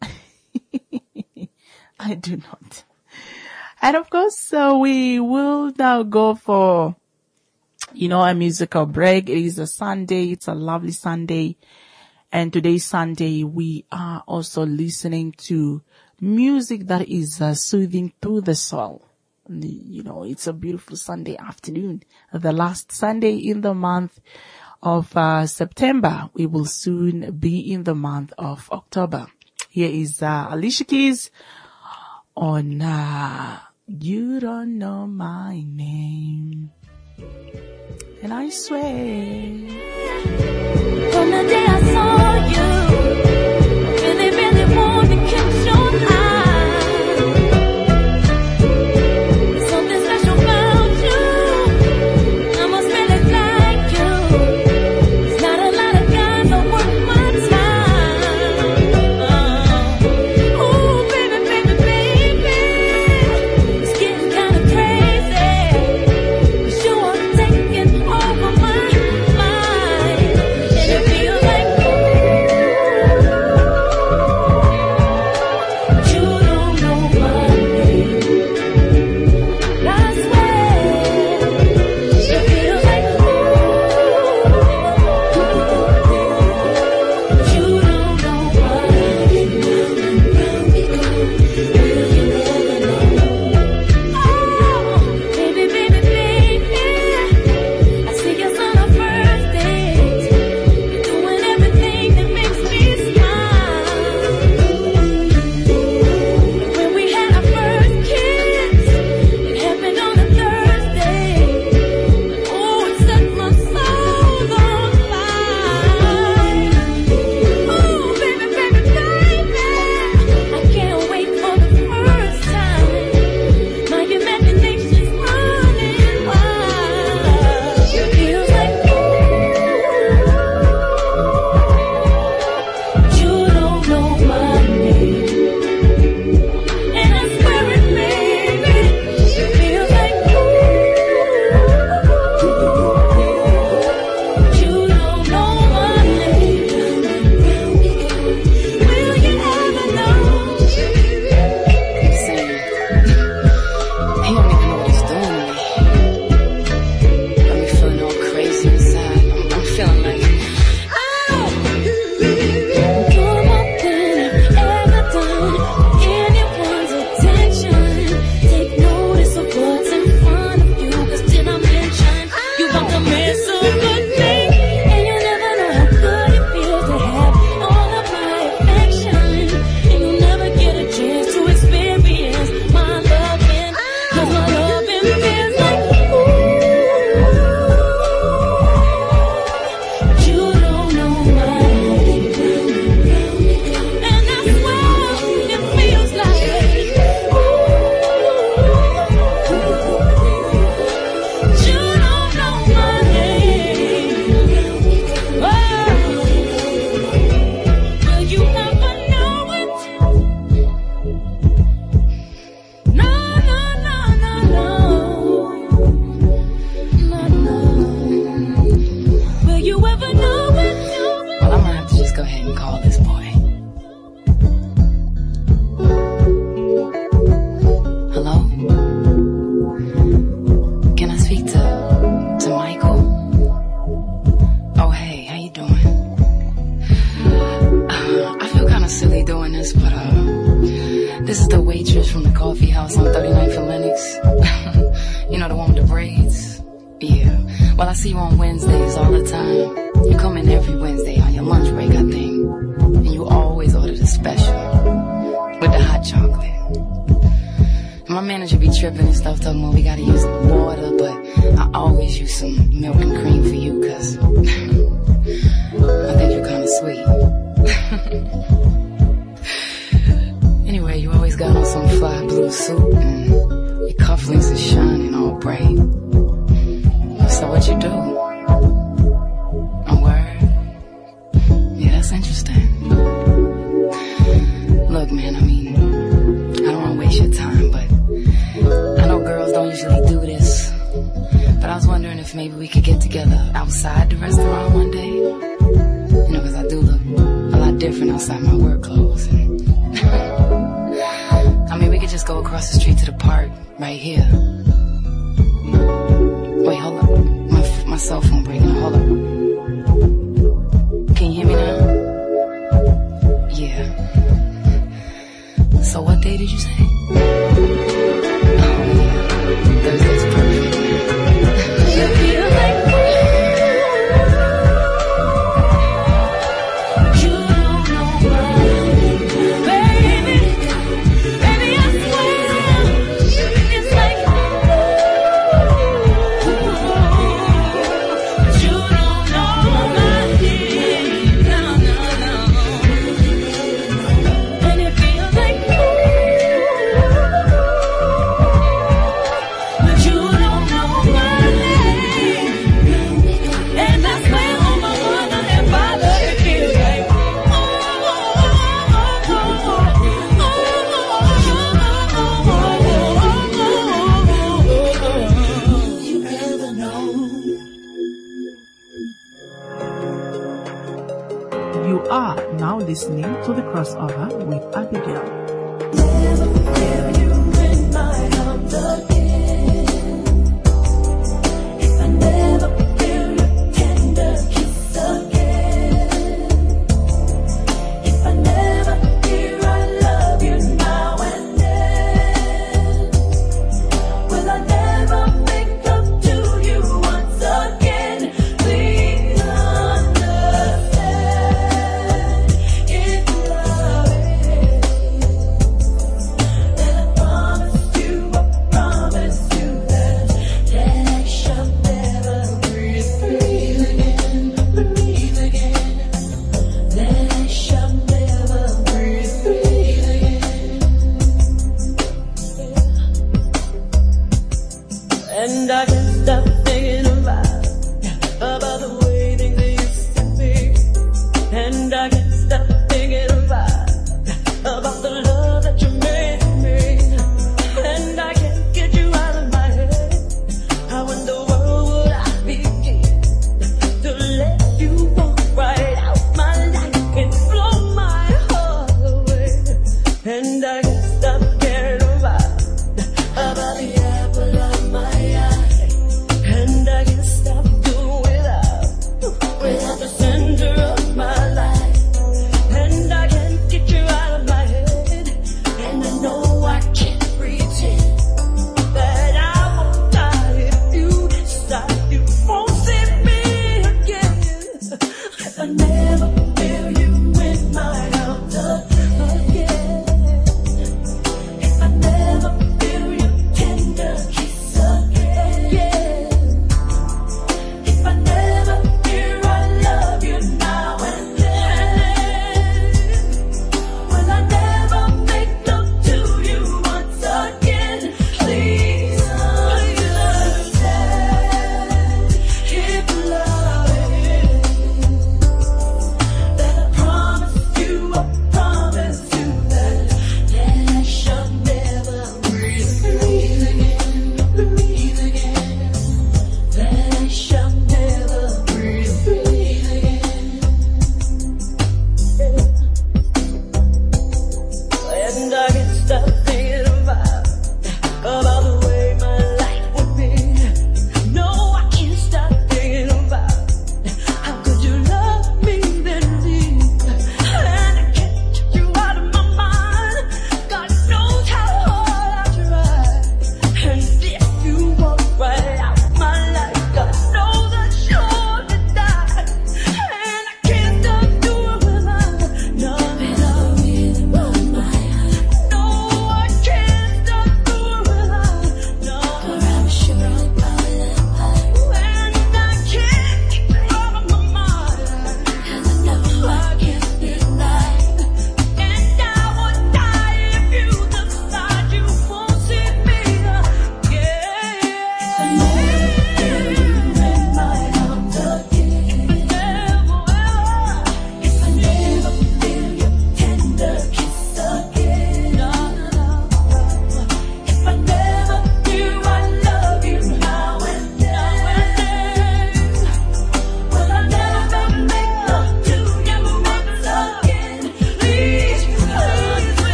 I do not. And of course, so we will now go for, you know, a musical break. It is a Sunday. It's a lovely Sunday. And today's Sunday, we are also listening to music that is uh, soothing to the soul. You know, it's a beautiful Sunday afternoon. The last Sunday in the month of uh, September. We will soon be in the month of October. Here is uh, Alicia Keys on uh, You Don't Know My Name. And I swear, from the day I saw you, I really, really want to catch your eye. Something special about you, I must really like you. There's not a lot of guys that worth my time. Ooh, baby, baby, baby, it's getting kind of crazy. But you are taking over my mind, and it feels like you don't know my name. I swear, it feels like you don't know my name. Oh, baby, baby, baby, I see us on our first date. You're doing everything that makes me smile. When we had our first kiss, it happened on a Thursday. Oh, it set my soul on fire. Oh, baby, baby, baby, I can't wait for the first time. My imagination's running wild. It feels like you don't know my name. And I swear it, baby, it feels like you don't know my name. Will you ever know? He's saying he don't even know what he's doing to me. Got me feeling all crazy inside. I'm, I'm feeling like You're more than I've ever done. Anyone's attention. Take notice of what's in front of you, 'cause then I mention you about to miss a good thing. And you never know how good it feels to have all of my affection. And you'll never get a chance to experience my loving, 'cause my loving feels like you don't know my name. And I swear it feels like you don't know my name. Oh, will you ever know it? No, no, no, no, no. No, no. Will you ever know it? well, I'm gonna have to just go ahead and call this boy. Hello? Can I speak to to Michael? Oh, hey, how you doing? Uh, I feel kind of silly doing this, but uh, this is the waitress from the coffee house on thirty-ninth and Lennox. You know, the one with the braids? Yeah. Well, I see you on Wednesdays all the time. You come in every Wednesday on your lunch break, I think. And you always order the special with the hot chocolate. And my manager be tripping and stuff, talking about we gotta use water, but I always use some milk and cream for you, 'cause I think you're kind of sweet. Anyway, you always got on some fly blue blue suit and your cufflinks are shining all bright. So what you do? A word? Yeah, that's interesting. Look, man, I mean, I don't want to waste your time, but I know girls don't usually do this. But I was wondering if maybe we could get together outside the restaurant one day. You know, because I do look a lot different outside my work clothes. I mean, we could just go across the street to the park right here. Wait, hold up. My, my cell phone breaking. Hold up. Can you hear me now? Yeah. So what day did you say? Oh, yeah. Thursday's perfect. You feel like you don't know why, baby. Baby, I swear, it's like you don't know my name. No, no, no. And it feels like you, but you don't know my name. And I swear on my mother and father, it feels like you never know. You are now listening to the crossover with Abigail. Never feel you in my arms again. If I never feel your tender kiss again. If I never hear I love you now and then. Will I never make up to you once again? Please understand. If love is, then I promise you, I promise you that that I shall never breathe, breathe again, breathe again. That I shall never breathe, breathe again. And I can't stop thinking about, about the way things used to be. And I can't stop thinking about, about the love that you made me. And I can't get you out of my head. How in the world would I begin to let you walk right out my life and blow my heart away? And I can't stop caring about, about the apple of my eye.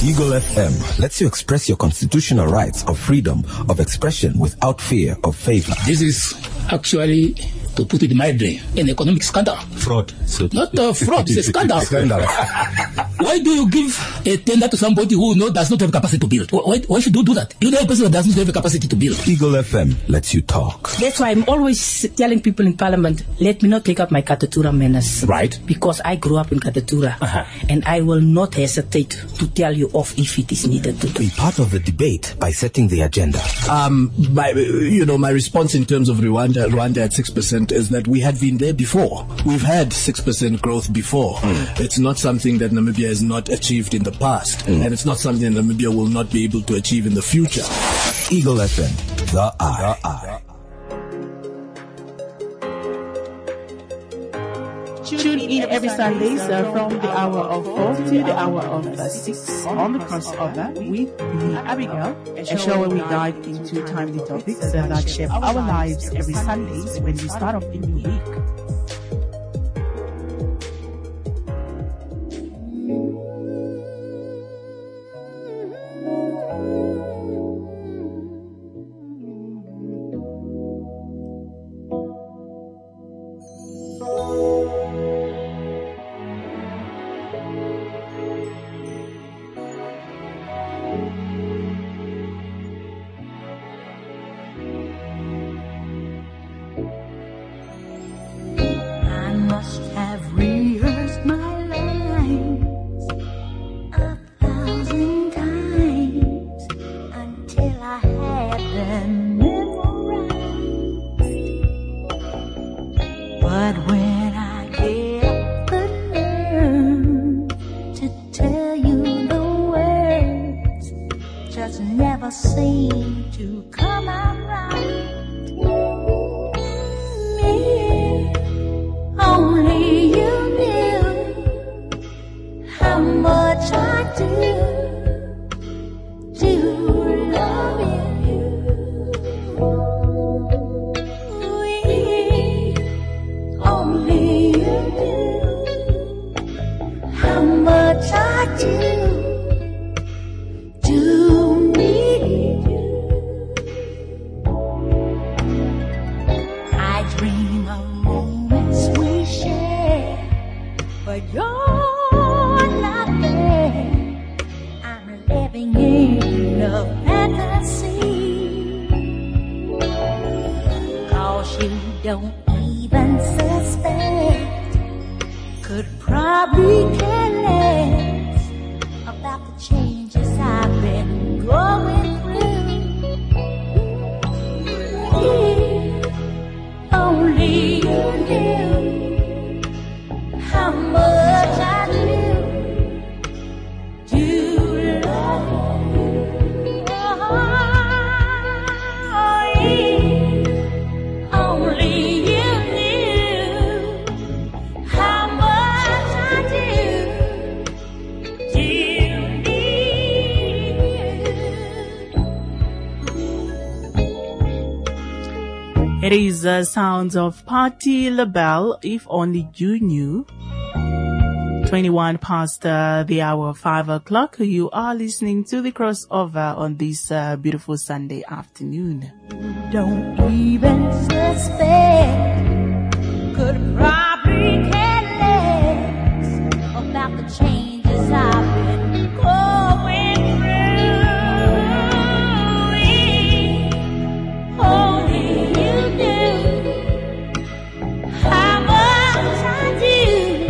Eagle F M lets you express your constitutional rights of freedom of expression without fear of favor. This is actually, to put it mildly, an economic scandal. Fraud. So Not uh, fraud, it's a scandal. Scandal. Why do you give a tender to somebody who no, does not have capacity to build? Why, why should you do that? You know a person that does not have a capacity to build. Eagle F M lets you talk. That's why I'm always telling people in Parliament, let me not take up my Katatura manners. Right. Because I grew up in Katatura. Uh-huh. And I will not hesitate to tell you off if it is needed to. Be part of the debate by setting the agenda. Um, my, you know, my response in terms of Rwanda, Rwanda at six percent is that we had been there before. We've had six percent growth before. Mm. It's not something that Namibia has not achieved in the past. Mm. And it's not something that Namibia will not be able to achieve in the future. Eagle F M, the eye. The eye. Tune in every Sunday uh, from the hour of four to the hour of uh, six on the crossover with me, Abigail, a show where we dive into timely topics uh, that shape our lives every Sundays when we start off a new week. It is the sounds of Patti LaBelle, If Only You Knew. twenty-one past uh, the hour, five o'clock. You are listening to the crossover on this uh, beautiful Sunday afternoon. Don't even suspect, could probably care less about the changes I've been going through. Only you knew how much I do,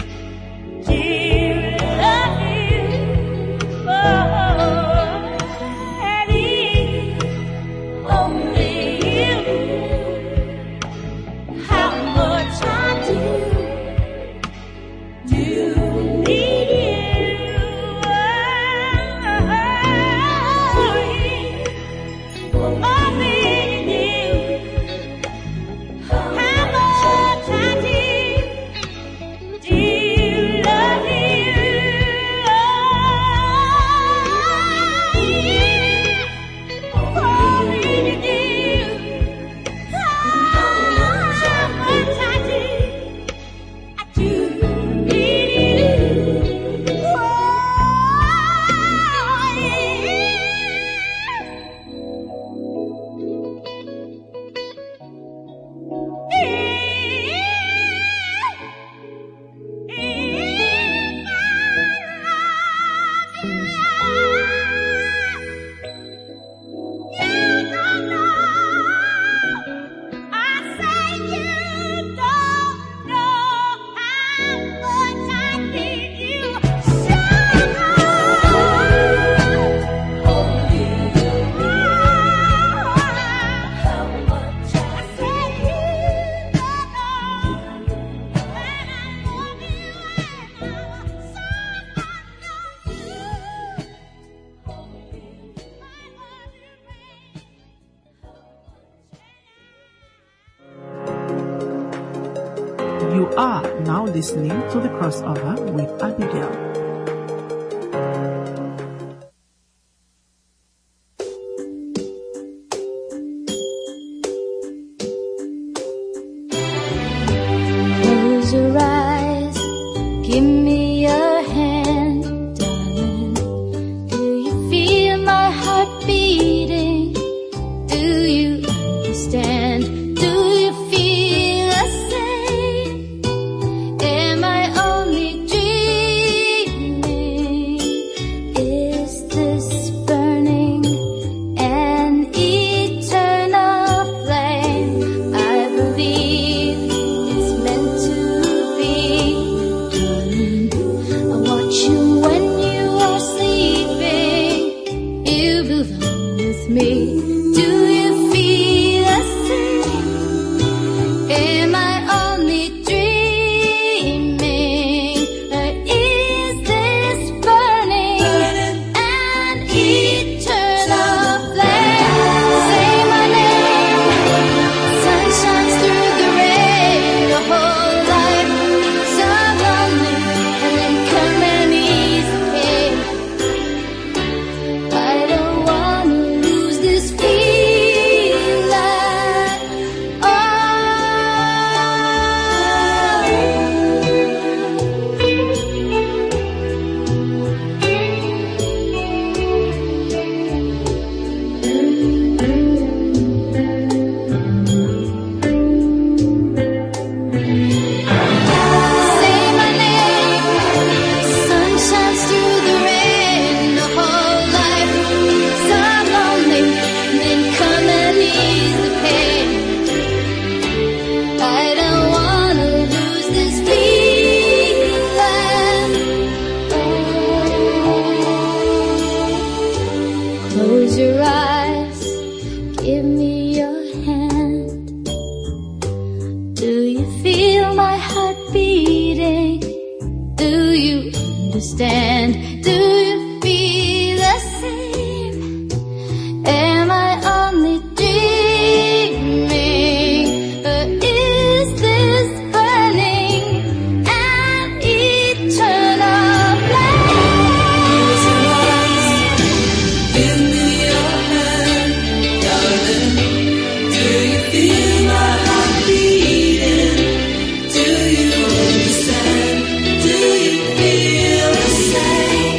do love you. Oh, and if only you knew how much I are now listening to The Crossover with Abigail. Close your eyes, give me your hand, darling. Do you feel my heart beating? Do you understand? Do you feel the same? Am I only dreaming? Is this burning an eternal flame? I believe it's meant to be, darling. I watch you when you are sleeping. You belong with me. Do you feel the same? Am I only dreaming? Or is this burning an eternal flame? Say my name. Sun shines through the rain. The whole life so lonely, and then come and ease the pain. I don't wanna lose this feeling. Oh. Say my name. Sun shines through the rain. The whole life so lonely, then come and ease the pain. I don't wanna lose this feeling. Close your eyes, give me your hand. Do you feel my heart beating? Do you understand? Do you feel the same? Am I only dreaming? Or is this burning an eternal flame? Give me your hand, darling. Do you feel my heart beating? Do you understand? Do you feel the same?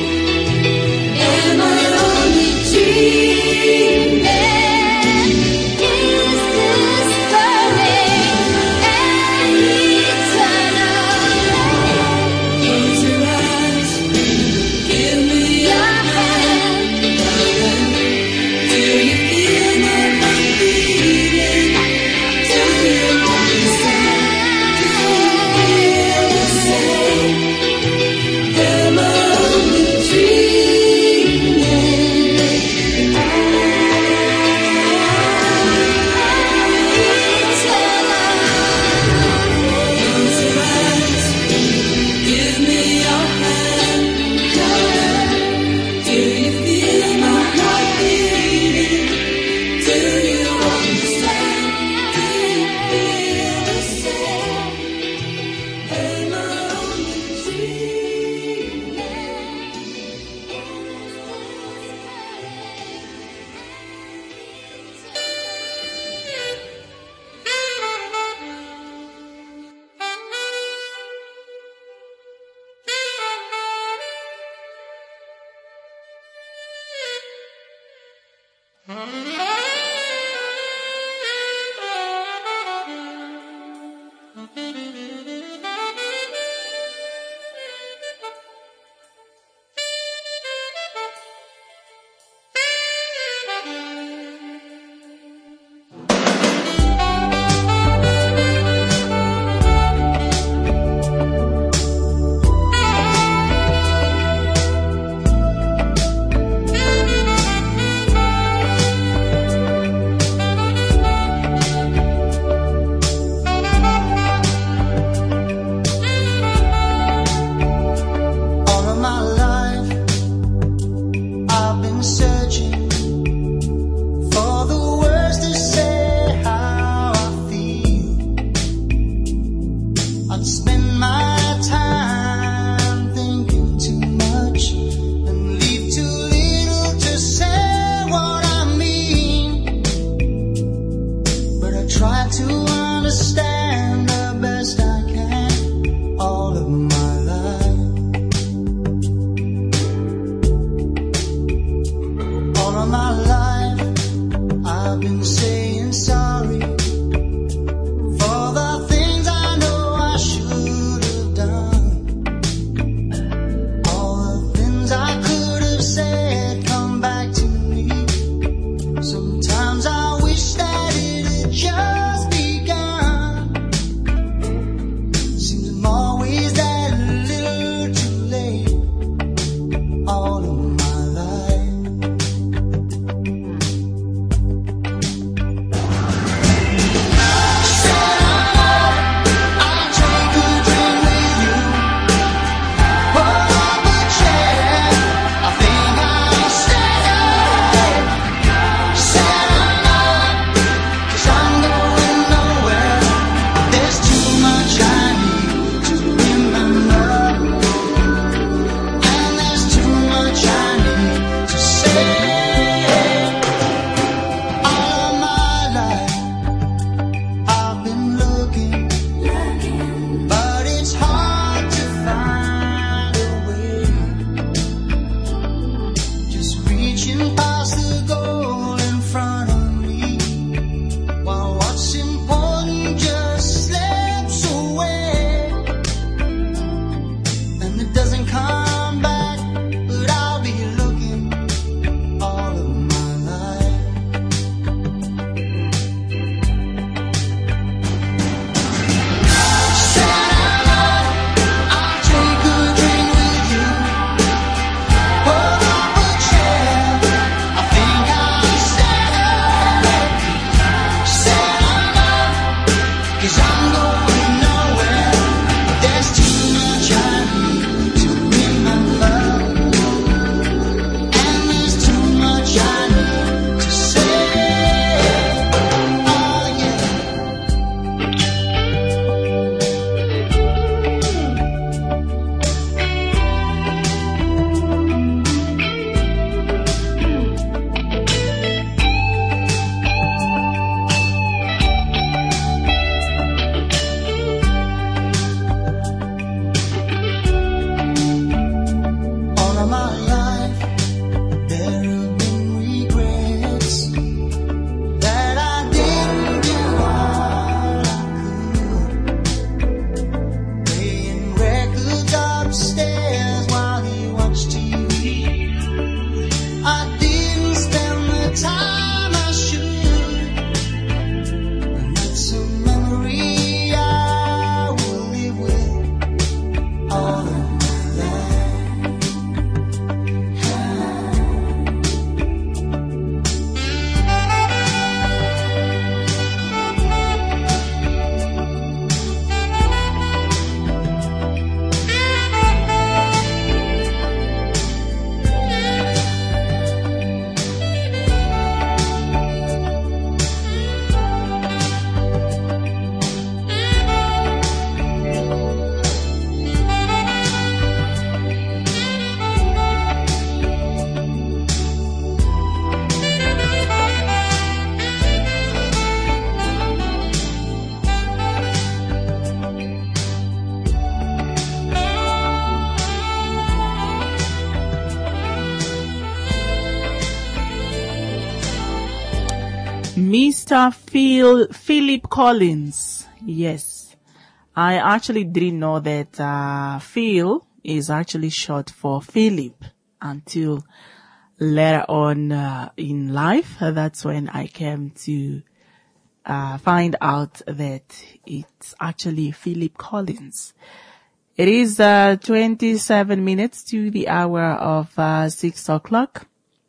Mister Phil Philip Collins. Yes, I actually didn't know that uh, Phil is actually short for Philip until later on uh, in life. Uh, that's when I came to uh, find out that it's actually Philip Collins. It is uh, twenty-seven minutes to the hour of uh, six o'clock.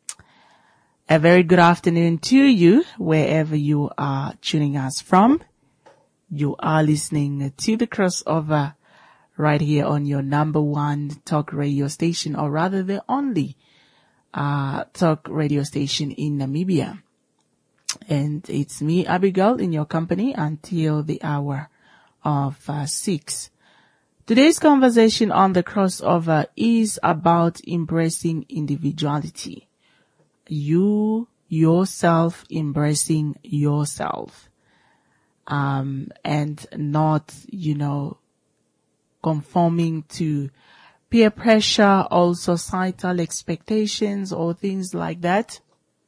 A very good afternoon to you, wherever you are tuning us from. You are listening to the crossover right here on your number one talk radio station, or rather the only uh talk radio station in Namibia. And it's me, Abigail, in your company until the hour of uh, six. Today's conversation on the crossover is about embracing individuality. You, yourself, embracing yourself. Um, and not, you know, conforming to peer pressure or societal expectations or things like that.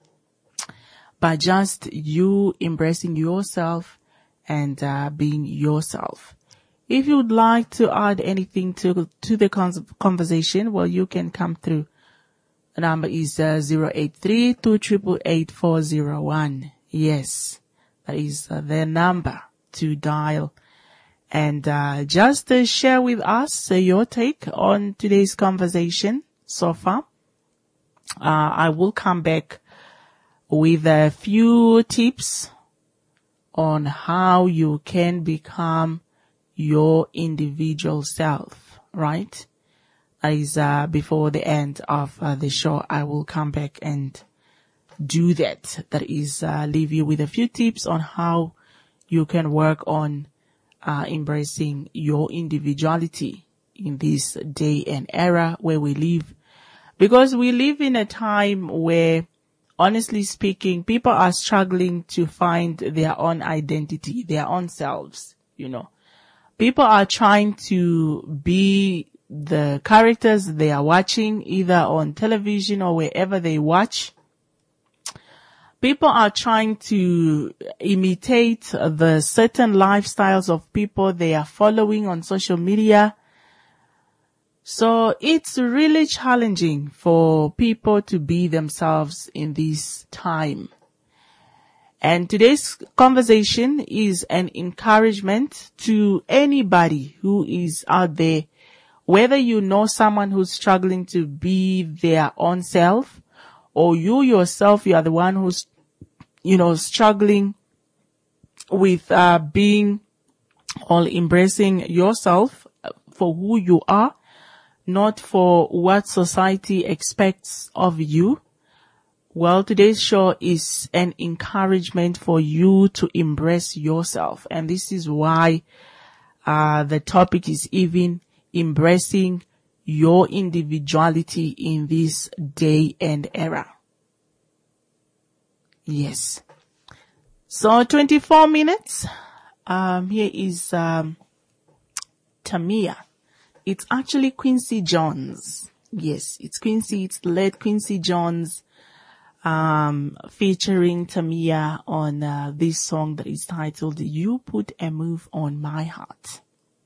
But just you embracing yourself and uh, being yourself. If you would like to add anything to to the conversation, well, you can come through. The number is uh, zero eight three, two eight eight, eight four zero one. Yes, that is uh, the number to dial. And uh, just uh, share with us uh, your take on today's conversation so far. Uh, I will come back with a few tips on how you can become your individual self, right? That is uh, before the end of uh, the show. I will come back and do that. That is uh, leave you with a few tips on how you can work on uh, embracing your individuality in this day and era where we live. Because we live in a time where, honestly speaking, people are struggling to find their own identity, their own selves, you know. People are trying to be the characters they are watching, either on television or wherever they watch. People are trying to imitate the certain lifestyles of people they are following on social media. So it's really challenging for people to be themselves in this time. And today's conversation is an encouragement to anybody who is out there, whether you know someone who's struggling to be their own self, or you yourself, you are the one who's, you know, struggling with uh being or embracing yourself for who you are, not for what society expects of you. Well, today's show is an encouragement for you to embrace yourself. And this is why uh the topic is even embracing your individuality in this day and era. Yes. So twenty-four minutes. Um, here is um Tamia. It's actually Quincy Jones. Yes, it's Quincy. It's late Quincy Jones. Um, featuring Tamia on uh, this song that is titled "You Put a Move on My Heart."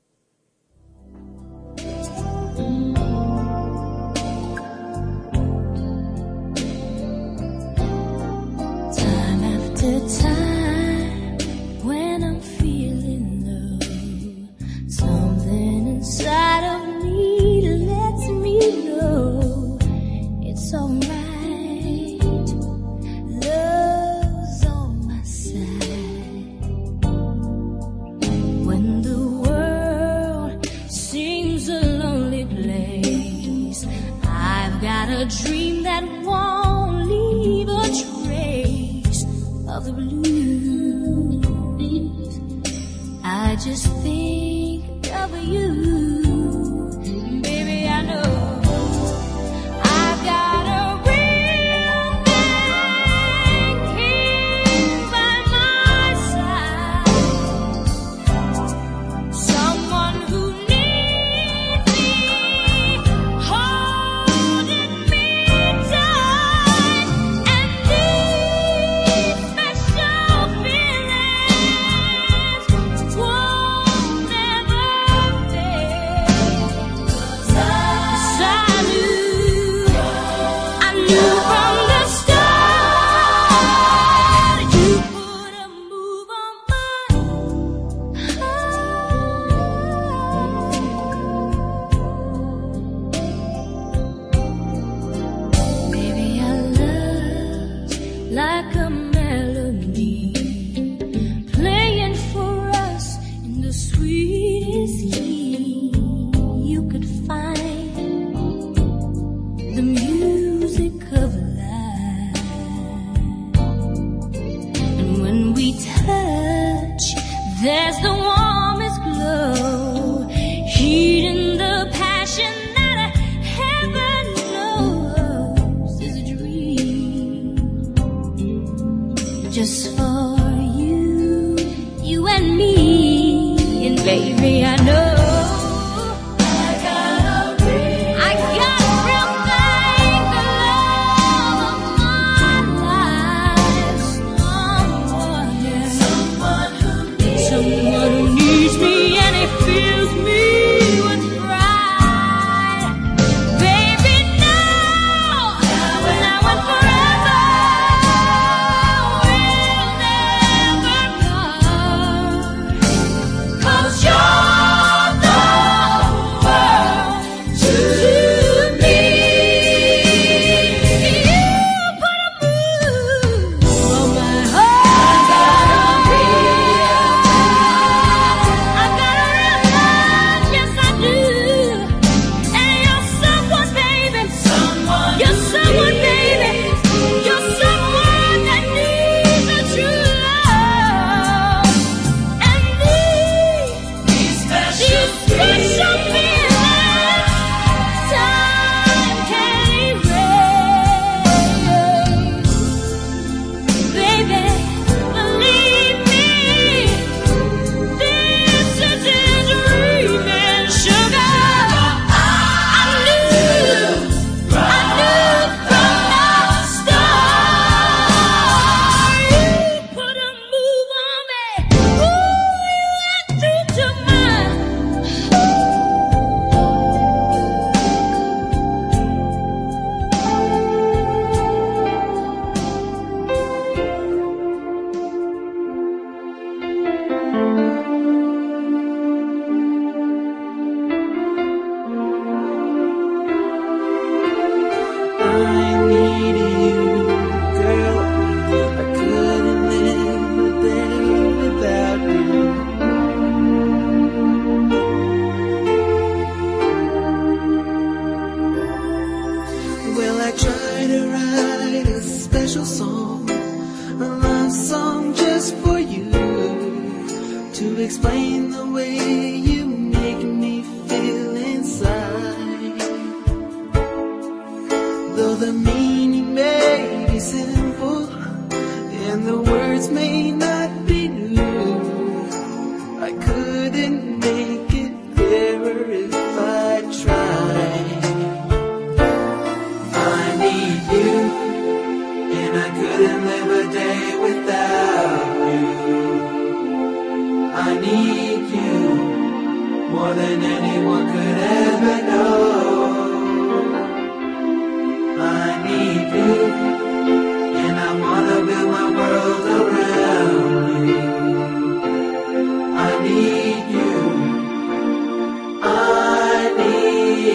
Time after time, when I'm feeling low, something inside of me lets me know it's alright. Love's on my side. When the world seems a lonely place, I've got a dream that won't leave a trace of the blues. I just think of you, baby. I know I've got a real man here by my side, someone who needs me, holding me tight, and these special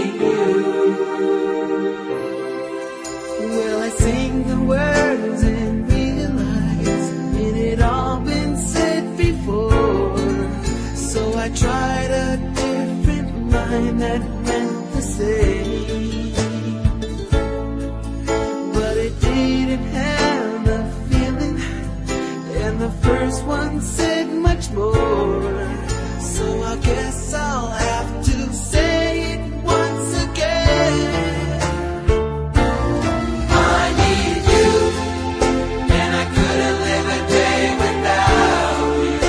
Well, I sing the words and realize it had all been said before. So I tried a different line that meant the same, but it didn't have the feeling, and the first one said much more. So I guess I'll have to say it once again. I need you, and I couldn't live a day without you.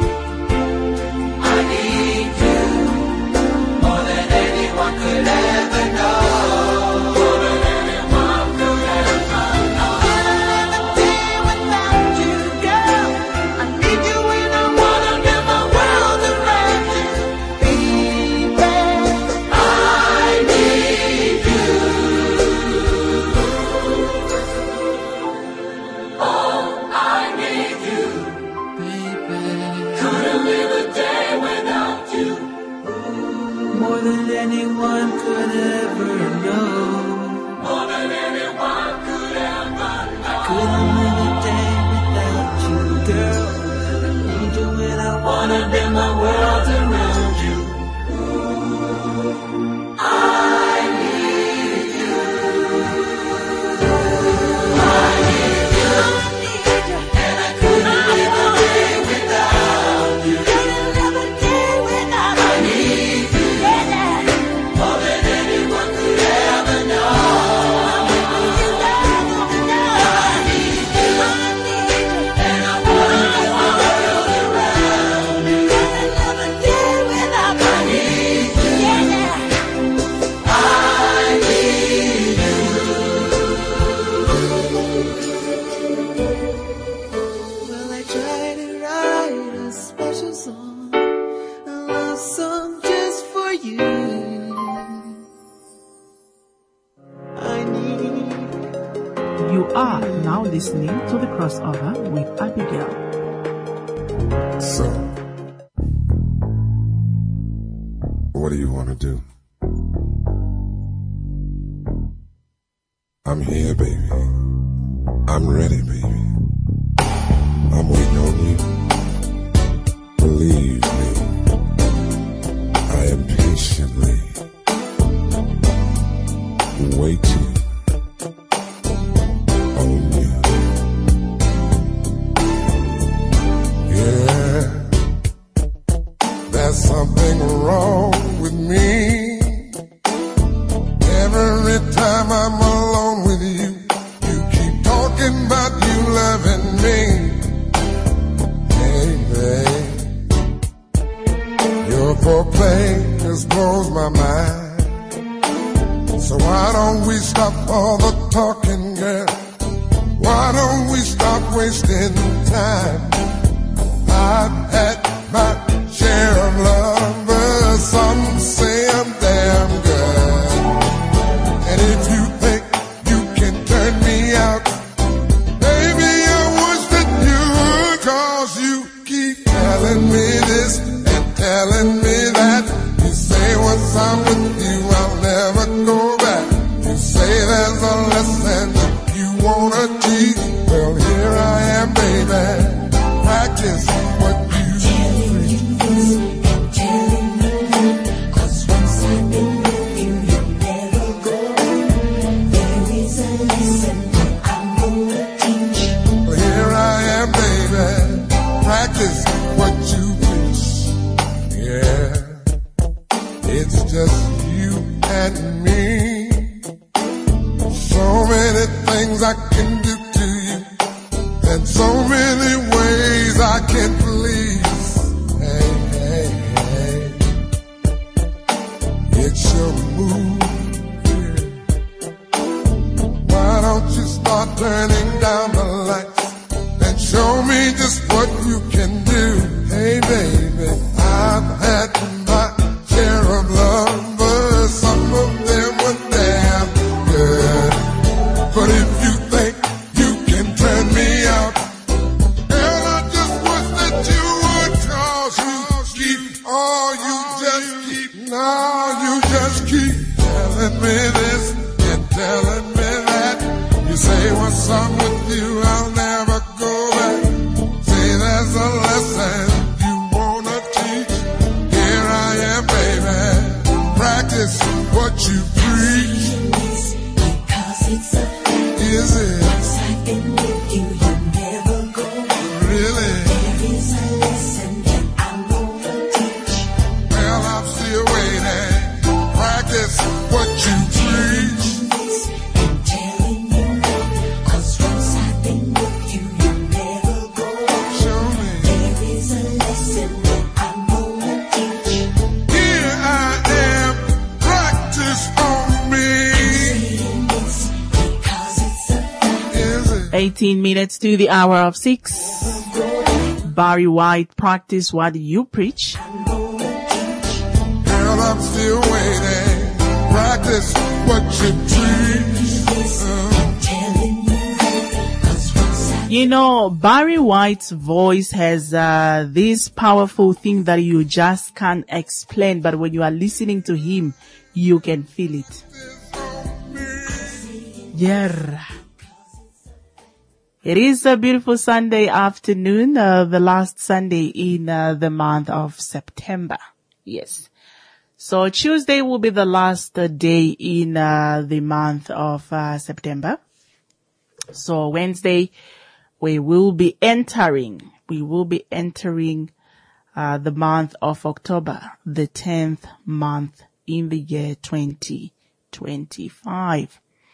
I need you more than anyone could ever know. More than anyone could ever know. I couldn't live a day without you, girl. I need you when I wanna get my world around you, baby. I need you. Oh, I need you, baby. Couldn't live a day without you. More than anyone could ever know. More than anyone could ever know. Couldn't live a day without you, girl. I need you when I wanna build my world around you. I need you. I need you. And I couldn't live a day without you. Couldn't live a day without you. I need you. More than anyone could ever know. I need you. I need you. And I wanna build my world around you. Couldn't live a day without you. I need you. I need you. Well, I tried to write a special song, a love song just for you. I need You are now listening to the crossover with Abigail. So, what do you want to do? I'm here, baby. I'm ready, baby. I'm waiting on you. Believe me, I am patiently waiting on you. Yeah, there's something wrong with me. Every time I'm alone with you, you keep talking about you loving me. Hey, babe, your foreplay just blows my mind. So why don't we stop all the talking, girl? Why don't we stop wasting time? I've had my share of lovers, some say I'm damn good. And if you think you can turn me out, baby, I wish that you would, 'cause you keep telling me this and telling me that. You say once I'm with you, I'll never go back. You say there's a lesson that you wanna teach. Well, here I am, baby. Practice what you preach. Well, here I am, baby. Practice what you preach. Yeah, it's just you and me. So many things I can do to you, and so many ways I can please. Hey, hey, hey, it's your move. Yeah. Why don't you start turning down the lights and show me just what you can do? Hey, baby, I've had my share of lovers. Some of them were damn good. But if you think you can turn me out, girl, I just wish that you would, 'cause you keep, oh, you just keep, no, you just keep telling me this and telling me that. You say what's wrong with you, I'll never go back. Say there's a lesson you wanna teach. Here I am, baby. Practice what you preach. Because it's a Is it I've been with you, you never go. really? There is a lesson that I'm gonna teach. Well, I'm still waiting. Practice what you preach. This and telling you that. 'Cause once I've been with you, you never go. Show me. There is a lesson that I'm gonna teach. Here I am. Practice on me. Saying this because it's a Is it? eighteen minutes to the hour of six. Barry White, practice what you preach. Girl, I'm still waiting. Practice what you preach. Uh, telling you that. 'Cause once I You know, Barry White's voice has uh, this powerful thing that you just can't explain, but when you are listening to him, you can feel it. Yeah. It is a beautiful Sunday afternoon, uh, the last Sunday in uh, the month of September. Yes. So Tuesday will be the last uh, day in uh, the month of uh, September. So Wednesday, we will be entering, we will be entering uh, the month of October, the tenth month in the year twenty twenty-five.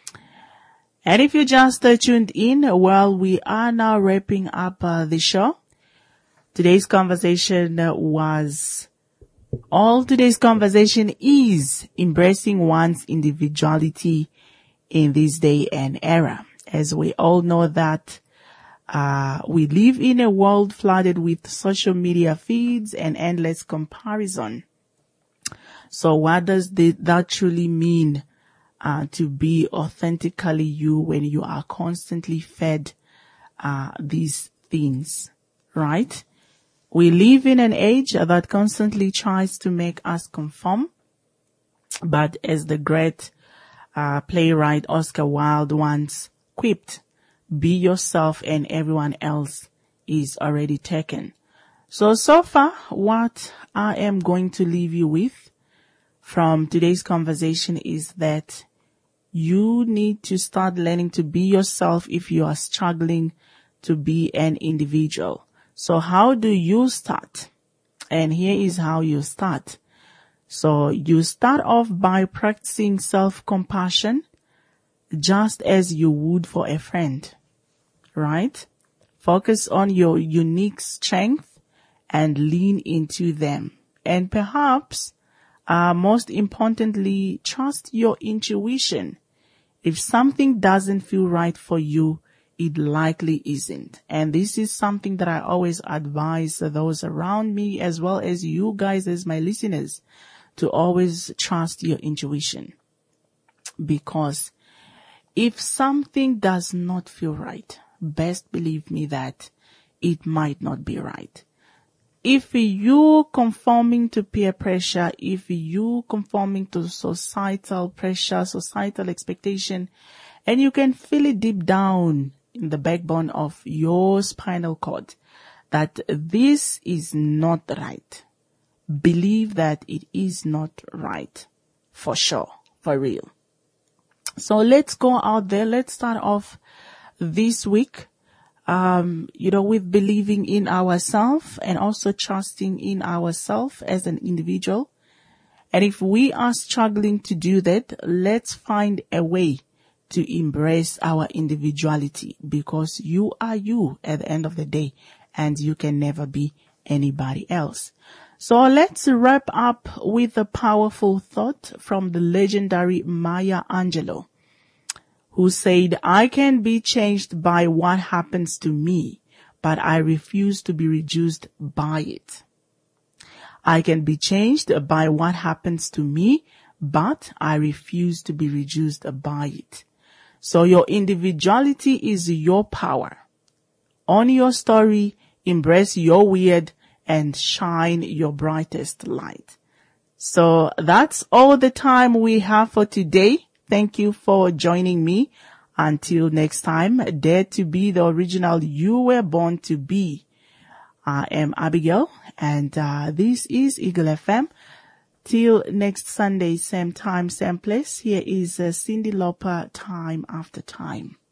And if you just uh, tuned in, well, we are now wrapping up uh, the show. Today's conversation uh, was, all today's conversation is embracing one's individuality in this day and era. As we all know that uh, we live in a world flooded with social media feeds and endless comparison. So what does the, that truly mean? Uh, to be authentically you when you are constantly fed uh, these things, right? We live in an age that constantly tries to make us conform, but as the great uh, playwright Oscar Wilde once quipped, be yourself and everyone else is already taken. So, so far, what I am going to leave you with from today's conversation is that you need to start learning to be yourself if you are struggling to be an individual. So how do you start? And here is how you start. So you start off by practicing self-compassion just as you would for a friend, right? Focus on your unique strength and lean into them. And perhaps Uh, most importantly, trust your intuition. If something doesn't feel right for you, it likely isn't. And this is something that I always advise those around me as well as you guys as my listeners to always trust your intuition. Because if something does not feel right, best believe me that it might not be right. If you conforming to peer pressure, if you conforming to societal pressure, societal expectation, and you can feel it deep down in the backbone of your spinal cord that this is not right, believe that it is not right. For sure. For real. So let's go out there. Let's start off this week Um, you know, with believing in ourselves and also trusting in ourselves as an individual. And if we are struggling to do that, let's find a way to embrace our individuality because you are you at the end of the day and you can never be anybody else. So let's wrap up with a powerful thought from the legendary Maya Angelou, who said, I can be changed by what happens to me, but I refuse to be reduced by it. I can be changed by what happens to me, but I refuse to be reduced by it. So your individuality is your power. Own your story, embrace your weird, and shine your brightest light. So that's all the time we have for today. Thank you for joining me. Until next time, dare to be the original you were born to be. I am Abigail, and uh, this is Eagle F M. Till next Sunday, same time, same place. Here is uh, Cyndi Lauper, Time After Time.